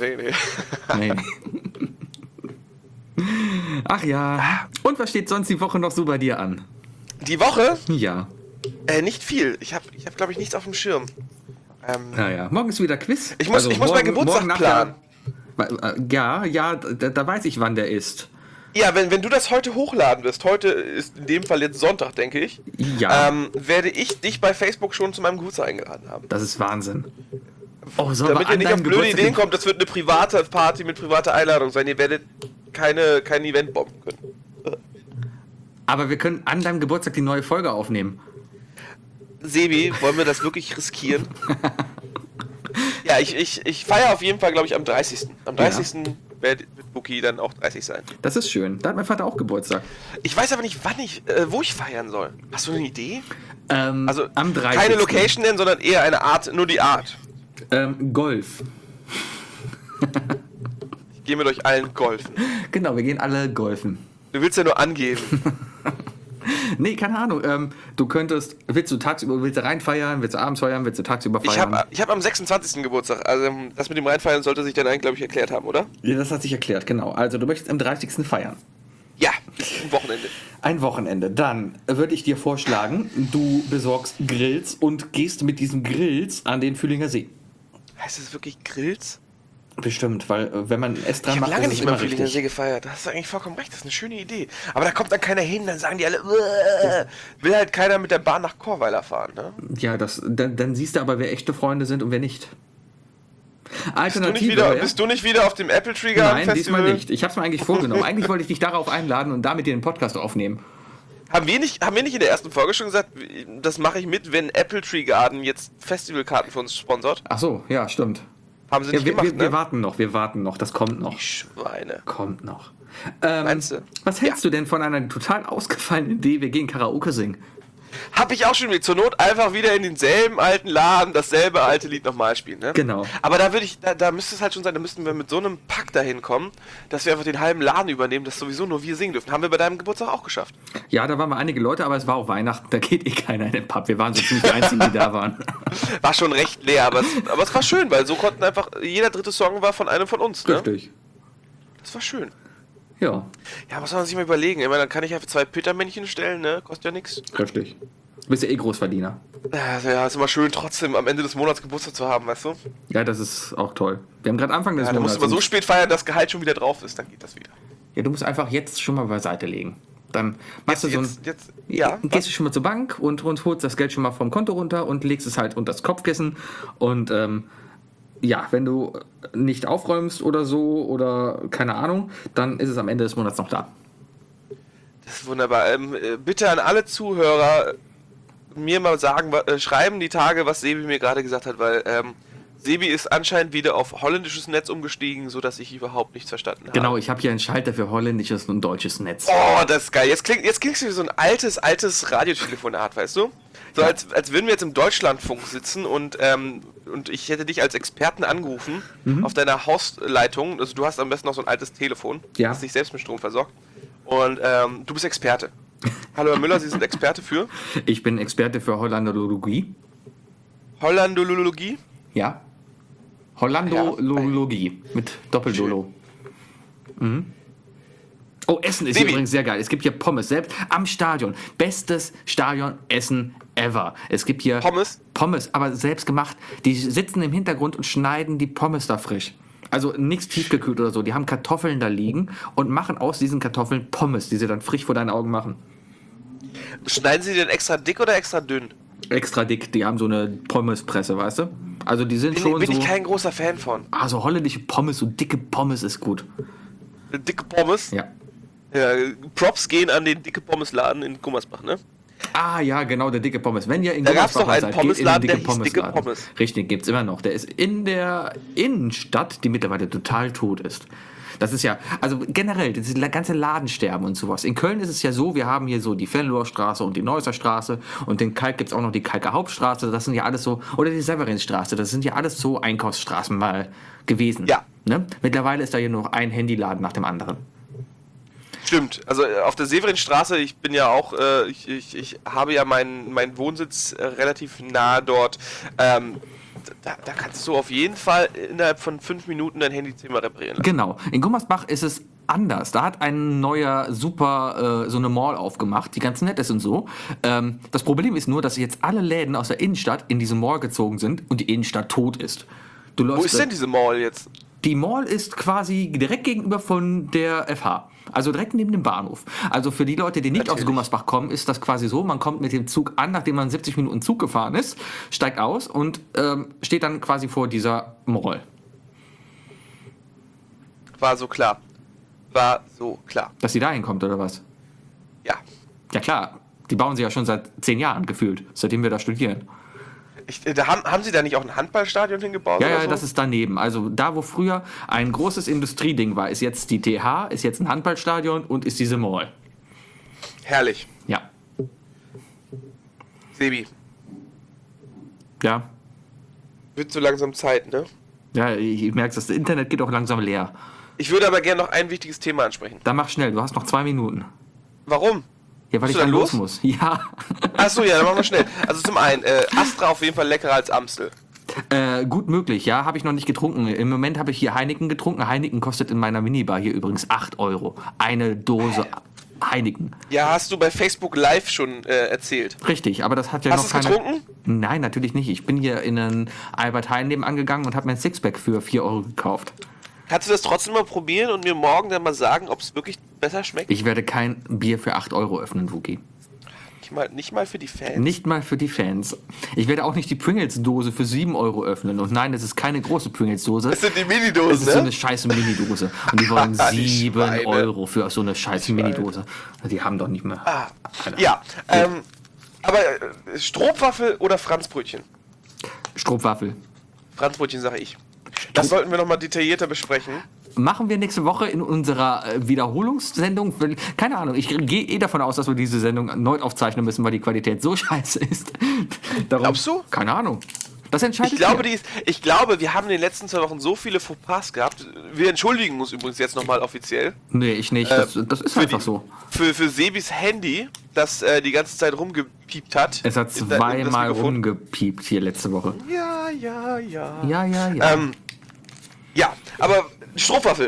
A: Ach ja. Und was steht sonst die Woche noch so bei dir an?
B: Die Woche?
A: Ja.
B: Nicht viel. Ich hab glaube ich, nichts auf dem Schirm.
A: Naja, morgen ist wieder Quiz.
B: Ich muss meinen Geburtstag planen.
A: Da weiß ich, wann der ist.
B: Ja, wenn du das heute hochladen wirst, heute ist in dem Fall jetzt Sonntag, denke ich, werde ich dich bei Facebook schon zu meinem Geburtstag eingeladen haben.
A: Das ist Wahnsinn.
B: Damit ihr nicht auf blöde Ideen kommt, das wird eine private Party mit privater Einladung sein. Ihr werdet kein Event bomben können.
A: Aber wir können an deinem Geburtstag die neue Folge aufnehmen.
B: Sebi, wollen wir das wirklich riskieren? Ja, ich feiere auf jeden Fall, glaube ich, am 30. Am 30. wird Wookie dann auch 30 sein.
A: Das ist schön. Da hat mein Vater auch Geburtstag.
B: Ich weiß aber nicht, wo ich feiern soll. Hast du eine Idee? Also
A: am 30.
B: keine Location nennen, sondern eher eine Art, nur die Art.
A: Golf.
B: Ich gehe mit euch allen golfen.
A: Genau, wir gehen alle golfen.
B: Du willst ja nur angeben.
A: Nee, keine Ahnung. Willst du tagsüber reinfeiern, willst du abends feiern, willst du tagsüber feiern?
B: Ich hab am 26. Geburtstag, also das mit dem Reinfeiern sollte sich dann eigentlich, glaube ich, erklärt haben, oder?
A: Ja, das hat sich erklärt, genau. Also du möchtest am 30. feiern.
B: Ja, ist ein Wochenende.
A: Ein Wochenende. Dann würde ich dir vorschlagen, du besorgst Grills und gehst mit diesen Grills an den Fühlinger See.
B: Heißt es wirklich Grills?
A: Bestimmt, weil wenn man Ess dran
B: Ich habe
A: macht,
B: lange
A: ist es
B: nicht mehr
A: immer
B: am Fühlinger
A: richtig.
B: See gefeiert. Da hast du eigentlich vollkommen recht, das ist eine schöne Idee. Aber da kommt dann keiner hin, dann sagen die alle, will halt keiner mit der Bahn nach Chorweiler fahren, ne?
A: Ja, dann siehst du aber, wer echte Freunde sind und wer nicht. Alternative.
B: Bist du nicht wieder auf dem Apple Tree Garden
A: Nein,
B: Festival?
A: diesmal nicht. Ich habe es mir eigentlich vorgenommen. Eigentlich wollte ich dich darauf einladen und damit dir den Podcast aufnehmen.
B: Haben wir nicht in der ersten Folge schon gesagt, das mache ich mit, wenn Apple Tree Garden jetzt Festivalkarten für uns sponsort?
A: Ach so, ja, stimmt.
B: Haben sie
A: Ja,
B: nicht
A: wir
B: gemacht, ne?
A: wir warten noch, das kommt noch.
B: Die Schweine.
A: Kommt noch.
B: Meinst du?
A: Was hältst du denn von einer total ausgefallenen Idee, wir gehen Karaoke singen?
B: Hab ich auch schon zur Not einfach wieder in denselben alten Laden dasselbe alte Lied nochmal spielen, ne?
A: Genau.
B: Aber da müsste es halt schon sein, da müssten wir mit so einem Pack dahin kommen, dass wir einfach den halben Laden übernehmen, dass sowieso nur wir singen dürfen. Haben wir bei deinem Geburtstag auch geschafft.
A: Ja, da waren wir einige Leute, aber es war auch Weihnachten, da geht keiner in den Pub. Wir waren so ziemlich die Einzigen, die da waren.
B: War schon recht leer, aber es war schön, weil so konnten einfach, jeder dritte Song war von einem von uns, ne?
A: Richtig.
B: Das war schön.
A: Ja,
B: Ja, muss man sich mal überlegen. Ich meine, dann kann ich einfach 2 Petermännchen stellen, ne? Kostet ja nichts.
A: richtig. Du bist ja eh Großverdiener.
B: Ja, ist immer schön, trotzdem am Ende des Monats Geburtstag zu haben, weißt du?
A: Ja, das ist auch toll. Wir haben gerade Anfang des
B: Ja, da musst
A: Monats.
B: du mal so spät feiern, dass Gehalt schon wieder drauf ist, dann geht das wieder.
A: Ja, du musst einfach jetzt schon mal beiseite legen. Dann machst du so ein.
B: Ja,
A: Gehst du schon mal zur Bank und holst das Geld schon mal vom Konto runter und legst es halt unter das Kopfkissen. Und ja, wenn du nicht aufräumst oder so oder keine Ahnung, dann ist es am Ende des Monats noch da.
B: das ist wunderbar. Bitte an alle Zuhörer mir mal sagen, schreiben die Tage, was Sebi mir gerade gesagt hat, weil Sebi ist anscheinend wieder auf holländisches Netz umgestiegen, sodass ich überhaupt nichts verstanden habe.
A: Genau, ich habe hier einen Schalter für holländisches und deutsches Netz.
B: Oh, das ist geil. Jetzt klingst du wie so ein altes Radiotelefonat, weißt du? So als würden wir jetzt im Deutschlandfunk sitzen und ich hätte dich als Experten angerufen auf deiner Hausleitung. Also du hast am besten noch so ein altes Telefon,
A: Ja.
B: das dich selbst mit Strom versorgt. Und du bist Experte. Hallo Herr Müller, Sie sind Experte für
A: Ich bin Experte für Hollandologie.
B: Hollandologie.
A: Ja. Hollandologie mit Doppeldolo. Mhm. Oh, Essen ist hier
B: Sebi.
A: übrigens sehr geil. Es gibt hier Pommes, selbst am Stadion. Bestes Stadionessen ever. Es gibt hier Pommes, aber selbst gemacht. Die sitzen im Hintergrund und schneiden die Pommes da frisch. Also nichts tiefgekühlt oder so. Die haben Kartoffeln da liegen und machen aus diesen Kartoffeln Pommes, die sie dann frisch vor deinen Augen machen.
B: Schneiden Sie den extra dick oder extra dünn?
A: Extra dick, die haben so eine Pommespresse, weißt du? Also die sind schon
B: Bin
A: so...
B: ich kein großer Fan von.
A: Also holländische Pommes, so dicke Pommes ist gut.
B: Dicke Pommes.
A: Ja.
B: Ja, Props gehen an den dicke Pommesladen in Gummersbach, ne?
A: Ah ja, genau, der dicke Pommes. Wenn ihr in
B: Da gab's
A: Gummersbach
B: doch einen
A: seid, geht
B: Pommesladen,
A: in den
B: der hieß Dicke
A: Pommesladen.
B: Pommes.
A: Richtig, gibt's immer noch. Der ist in der Innenstadt, die mittlerweile total tot ist. Das ist ja, also generell, das ganze Ladensterben und sowas. In Köln ist es ja so, wir haben hier so die Venloer Straße und die Neusser Straße und in Kalk gibt's auch noch die Kalker Hauptstraße, das sind ja alles so, oder die Severinstraße, das sind ja alles so Einkaufsstraßen mal gewesen.
B: Ja.
A: Ne? Mittlerweile ist da hier nur noch ein Handyladen nach dem anderen.
B: Stimmt, also auf der Severinstraße, ich bin ja auch, ich habe ja meinen Wohnsitz relativ nah dort. Da kannst du auf jeden Fall innerhalb von 5 Minuten dein Handy 10-mal reparieren lassen.
A: Genau. In Gummersbach ist es anders. Da hat ein neuer super so eine Mall aufgemacht, die ganz nett ist und so. Das Problem ist nur, dass jetzt alle Läden aus der Innenstadt in diese Mall gezogen sind und die Innenstadt tot ist. Du läufst
B: Wo ist denn diese Mall jetzt?
A: Die Mall ist quasi direkt gegenüber von der FH. Also direkt neben dem Bahnhof. Also für die Leute, die nicht aus Gummersbach kommen, ist das quasi so, man kommt mit dem Zug an, nachdem man 70 Minuten Zug gefahren ist, steigt aus und steht dann quasi vor dieser Mall.
B: War so klar.
A: Dass sie da hinkommt, oder was?
B: Ja.
A: Ja klar, die bauen sie ja schon seit 10 Jahren gefühlt, seitdem wir da studieren.
B: Haben Sie da nicht auch ein Handballstadion hingebaut?
A: Ja,
B: oder
A: ja,
B: so?
A: das ist daneben. Also da, wo früher ein großes Industrieding war, ist jetzt die TH, ist jetzt ein Handballstadion und ist diese Mall.
B: Herrlich.
A: Ja.
B: Sebi,
A: Ja.
B: wird so langsam Zeit, ne?
A: Ja, ich merke, das Internet geht auch langsam leer.
B: Ich würde aber gerne noch ein wichtiges Thema ansprechen.
A: Dann mach schnell, du hast noch 2 Minuten.
B: Warum?
A: Ja, weil
B: Musst
A: ich
B: du
A: dann
B: dann
A: los
B: los?
A: muss. Ja.
B: Achso, ja, dann machen wir schnell. Also zum einen, Astra auf jeden Fall leckerer als Amstel.
A: Gut möglich, ja, habe ich noch nicht getrunken. Im Moment habe ich hier Heineken getrunken. Heineken kostet in meiner Minibar hier übrigens 8 Euro. Eine Dose Heineken.
B: Ja, hast du bei Facebook Live schon erzählt.
A: Richtig, aber das hat ja
B: Hast
A: noch
B: du
A: keine...
B: es getrunken?
A: Nein, natürlich nicht. Ich bin hier in einen Albert Heijn nebenan gegangen und habe mir ein Sixpack für 4 Euro gekauft.
B: Kannst du das trotzdem mal probieren und mir morgen dann mal sagen, ob es wirklich besser schmeckt?
A: Ich werde kein Bier für 8 Euro öffnen, Wookie.
B: Nicht mal für die Fans.
A: Nicht mal für die Fans. Ich werde auch nicht die Pringles-Dose für 7 Euro öffnen. Und nein, es ist keine große Pringles-Dose.
B: Das sind die
A: Es
B: Minidosen,
A: ist so
B: ne?
A: eine scheiße Mini-Dose. Und die wollen
B: Die
A: 7
B: Schweine.
A: Euro für so eine scheiße Mini-Dose. Die haben doch nicht mehr. Alter.
B: Ja, aber Stroopwafel oder Franzbrötchen?
A: Stroopwafel.
B: Franzbrötchen sage ich. Das sollten wir nochmal detaillierter besprechen.
A: Machen wir nächste Woche in unserer Wiederholungssendung. Keine Ahnung, ich gehe eh davon aus, dass wir diese Sendung erneut aufzeichnen müssen, weil die Qualität so scheiße ist. Darum,
B: Glaubst du?
A: Keine Ahnung. Das entscheidet
B: Ich glaube, wir haben in den letzten 2 Wochen so viele Fauxpas gehabt. Wir entschuldigen uns übrigens jetzt nochmal offiziell.
A: Nee, ich nicht. Das ist einfach so.
B: Für Sebis Handy, das die ganze Zeit rumgepiept hat.
A: Es hat
B: in das
A: zweimal
B: Mikrofon.
A: rumgepiept hier letzte Woche.
B: Ja.
A: Ja.
B: Ja, aber Stroopwafel.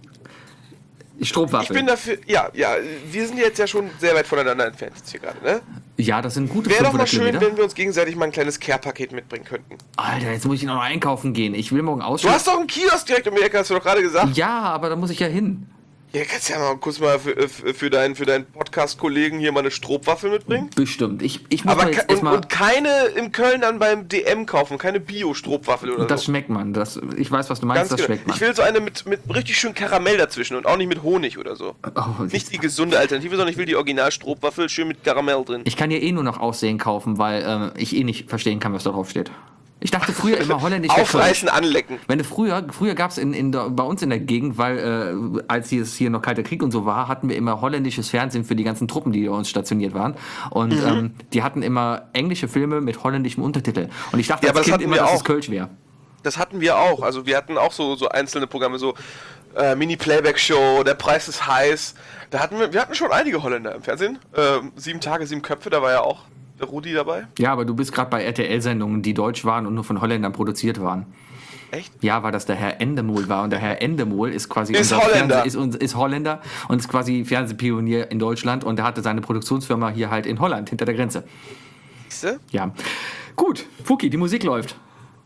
B: Ich
A: Stroopwafel.
B: bin dafür, ja, wir sind jetzt ja schon sehr weit voneinander entfernt jetzt hier gerade, ne?
A: Ja, das sind gute
B: Wäre doch mal
A: 500
B: schön,
A: Kilometer.
B: wenn wir uns gegenseitig mal ein kleines Care-Paket mitbringen könnten.
A: Alter, jetzt muss ich noch einkaufen gehen. Ich will morgen
B: Du
A: ausschlafen.
B: hast doch einen Kiosk direkt um die Ecke, hast du doch gerade gesagt.
A: Ja, aber da muss ich ja hin.
B: Ja, kannst ja mal kurz mal für deinen Podcast-Kollegen hier mal eine Stroopwafel mitbringen.
A: Bestimmt. Ich muss
B: Aber
A: mal jetzt erstmal...
B: und keine im Köln dann beim DM kaufen, keine Bio-Stroopwafel oder
A: Das
B: so.
A: schmeckt man. Ich weiß, was du meinst, das
B: genau.
A: schmeckt man.
B: Ich will so eine mit richtig schön Karamell dazwischen und auch nicht mit Honig oder so.
A: Oh,
B: Nicht die gesunde Alternative, sondern ich will die Original-Stroopwafel schön mit Karamell drin.
A: Ich kann ja eh nur noch Aussehen kaufen, weil ich eh nicht verstehen kann, was da drauf steht. Ich dachte früher immer holländisch.
B: Aufreißen, anlecken.
A: Wenn du früher gab es bei uns in der Gegend, weil als es hier noch Kalter Krieg und so war, hatten wir immer holländisches Fernsehen für die ganzen Truppen, die bei uns stationiert waren. Und die hatten immer englische Filme mit holländischem Untertitel. Und ich dachte
B: Ja, aber
A: als
B: das
A: Kind
B: hatten
A: immer,
B: wir
A: dass es
B: auch.
A: Kölsch wäre.
B: Das hatten wir auch. Also wir hatten auch so einzelne Programme, so Mini-Playback-Show, Der Preis ist heiß. Wir hatten schon einige Holländer im Fernsehen. 7 Tage, 7 Köpfe, da war ja auch der Rudi dabei.
A: Ja, aber du bist gerade bei RTL-Sendungen, die deutsch waren und nur von Holländern produziert waren.
B: Echt?
A: Ja, weil das der Herr Endemol war. Und der Herr Endemol ist quasi
B: Ist Holländer.
A: Ist Holländer und ist quasi Fernsehpionier in Deutschland. Und er hatte seine Produktionsfirma hier halt in Holland, hinter der Grenze.
B: Siehste?
A: Ja. Gut, Fuki, die Musik läuft.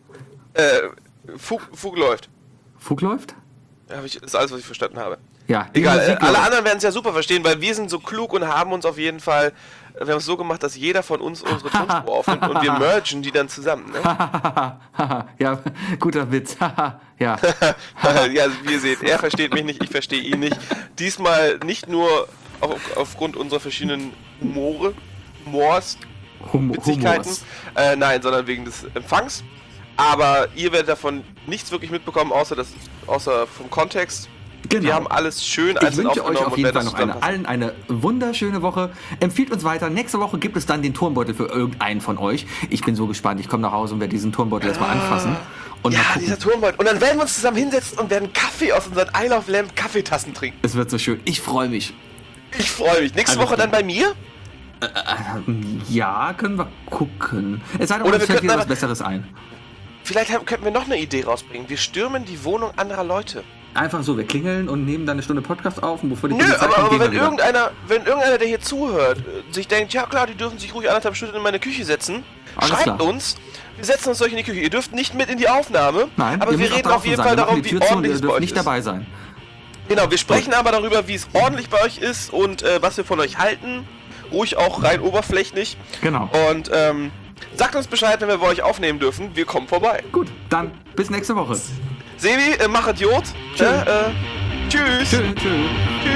B: Fug läuft.
A: Fug läuft?
B: Das ist alles, was ich verstanden habe.
A: Ja, die
B: Egal,
A: Musik
B: alle
A: läuft.
B: anderen werden es ja super verstehen, weil wir sind so klug und haben uns auf jeden Fall, wir haben es so gemacht, dass jeder von uns unsere Tonspur aufnimmt und wir mergen die dann zusammen. Ne?
A: Ja, guter Witz. Ja.
B: Ja, wie ihr seht, er versteht mich nicht, ich verstehe ihn nicht. Diesmal nicht nur aufgrund unserer verschiedenen Humors, Witzigkeiten, nein, sondern wegen des Empfangs. Aber ihr werdet davon nichts wirklich mitbekommen, außer vom Kontext.
A: Genau.
B: Wir haben alles schön
A: Ich
B: einzeln
A: wünsche euch
B: aufgenommen
A: auf
B: und
A: jeden
B: werden
A: Fall
B: das
A: noch allen eine wunderschöne Woche. Empfiehlt uns weiter. Nächste Woche gibt es dann den Turnbeutel für irgendeinen von euch. Ich bin so gespannt. Ich komme nach Hause und werde diesen Turnbeutel erstmal anfassen. Und mal
B: Ja,
A: gucken.
B: dieser Turmbeutel. Und dann werden wir uns zusammen hinsetzen und werden Kaffee aus unseren I Love Lamp Kaffeetassen trinken.
A: Es wird so schön. Ich freue mich.
B: Ich freue mich. Nächste
A: Alles
B: Woche
A: klar.
B: dann bei mir?
A: Ja, können wir gucken. Es sei denn,
B: Oder
A: uns
B: wir
A: fällt
B: könnten
A: wieder was
B: aber-
A: Besseres ein.
B: Vielleicht könnten wir noch eine Idee rausbringen. Wir stürmen die Wohnung anderer Leute.
A: Einfach so, wir klingeln und nehmen dann eine Stunde Podcast auf und bevor die
B: Nö,
A: Polizei
B: aber
A: kommt, gehen
B: wenn
A: wir wieder.
B: irgendeiner, der hier zuhört, sich denkt, ja klar, die dürfen sich ruhig 1,5 Stunden in meine Küche setzen,
A: Alles
B: schreibt
A: klar.
B: uns. Wir setzen uns euch in die Küche. Ihr dürft nicht mit in die Aufnahme,
A: Nein,
B: aber
A: ihr
B: wir
A: müsst auch
B: reden auf
A: draußen
B: jeden
A: sein.
B: Fall
A: Wir machen
B: darum,
A: die
B: wie
A: Tür zu und
B: ordentlich
A: ihr
B: es bei
A: dürft
B: euch
A: nicht
B: ist.
A: dabei sein.
B: Genau, wir sprechen aber darüber, wie es ordentlich bei euch ist und was wir von euch halten. Ruhig auch rein oberflächlich.
A: Genau.
B: Und sagt uns Bescheid, wenn wir bei euch aufnehmen dürfen. Wir kommen vorbei.
A: Gut, dann bis nächste Woche.
B: Sebi, mach Idiot.
A: Tschö.
B: Tschüss.
A: Tschüss.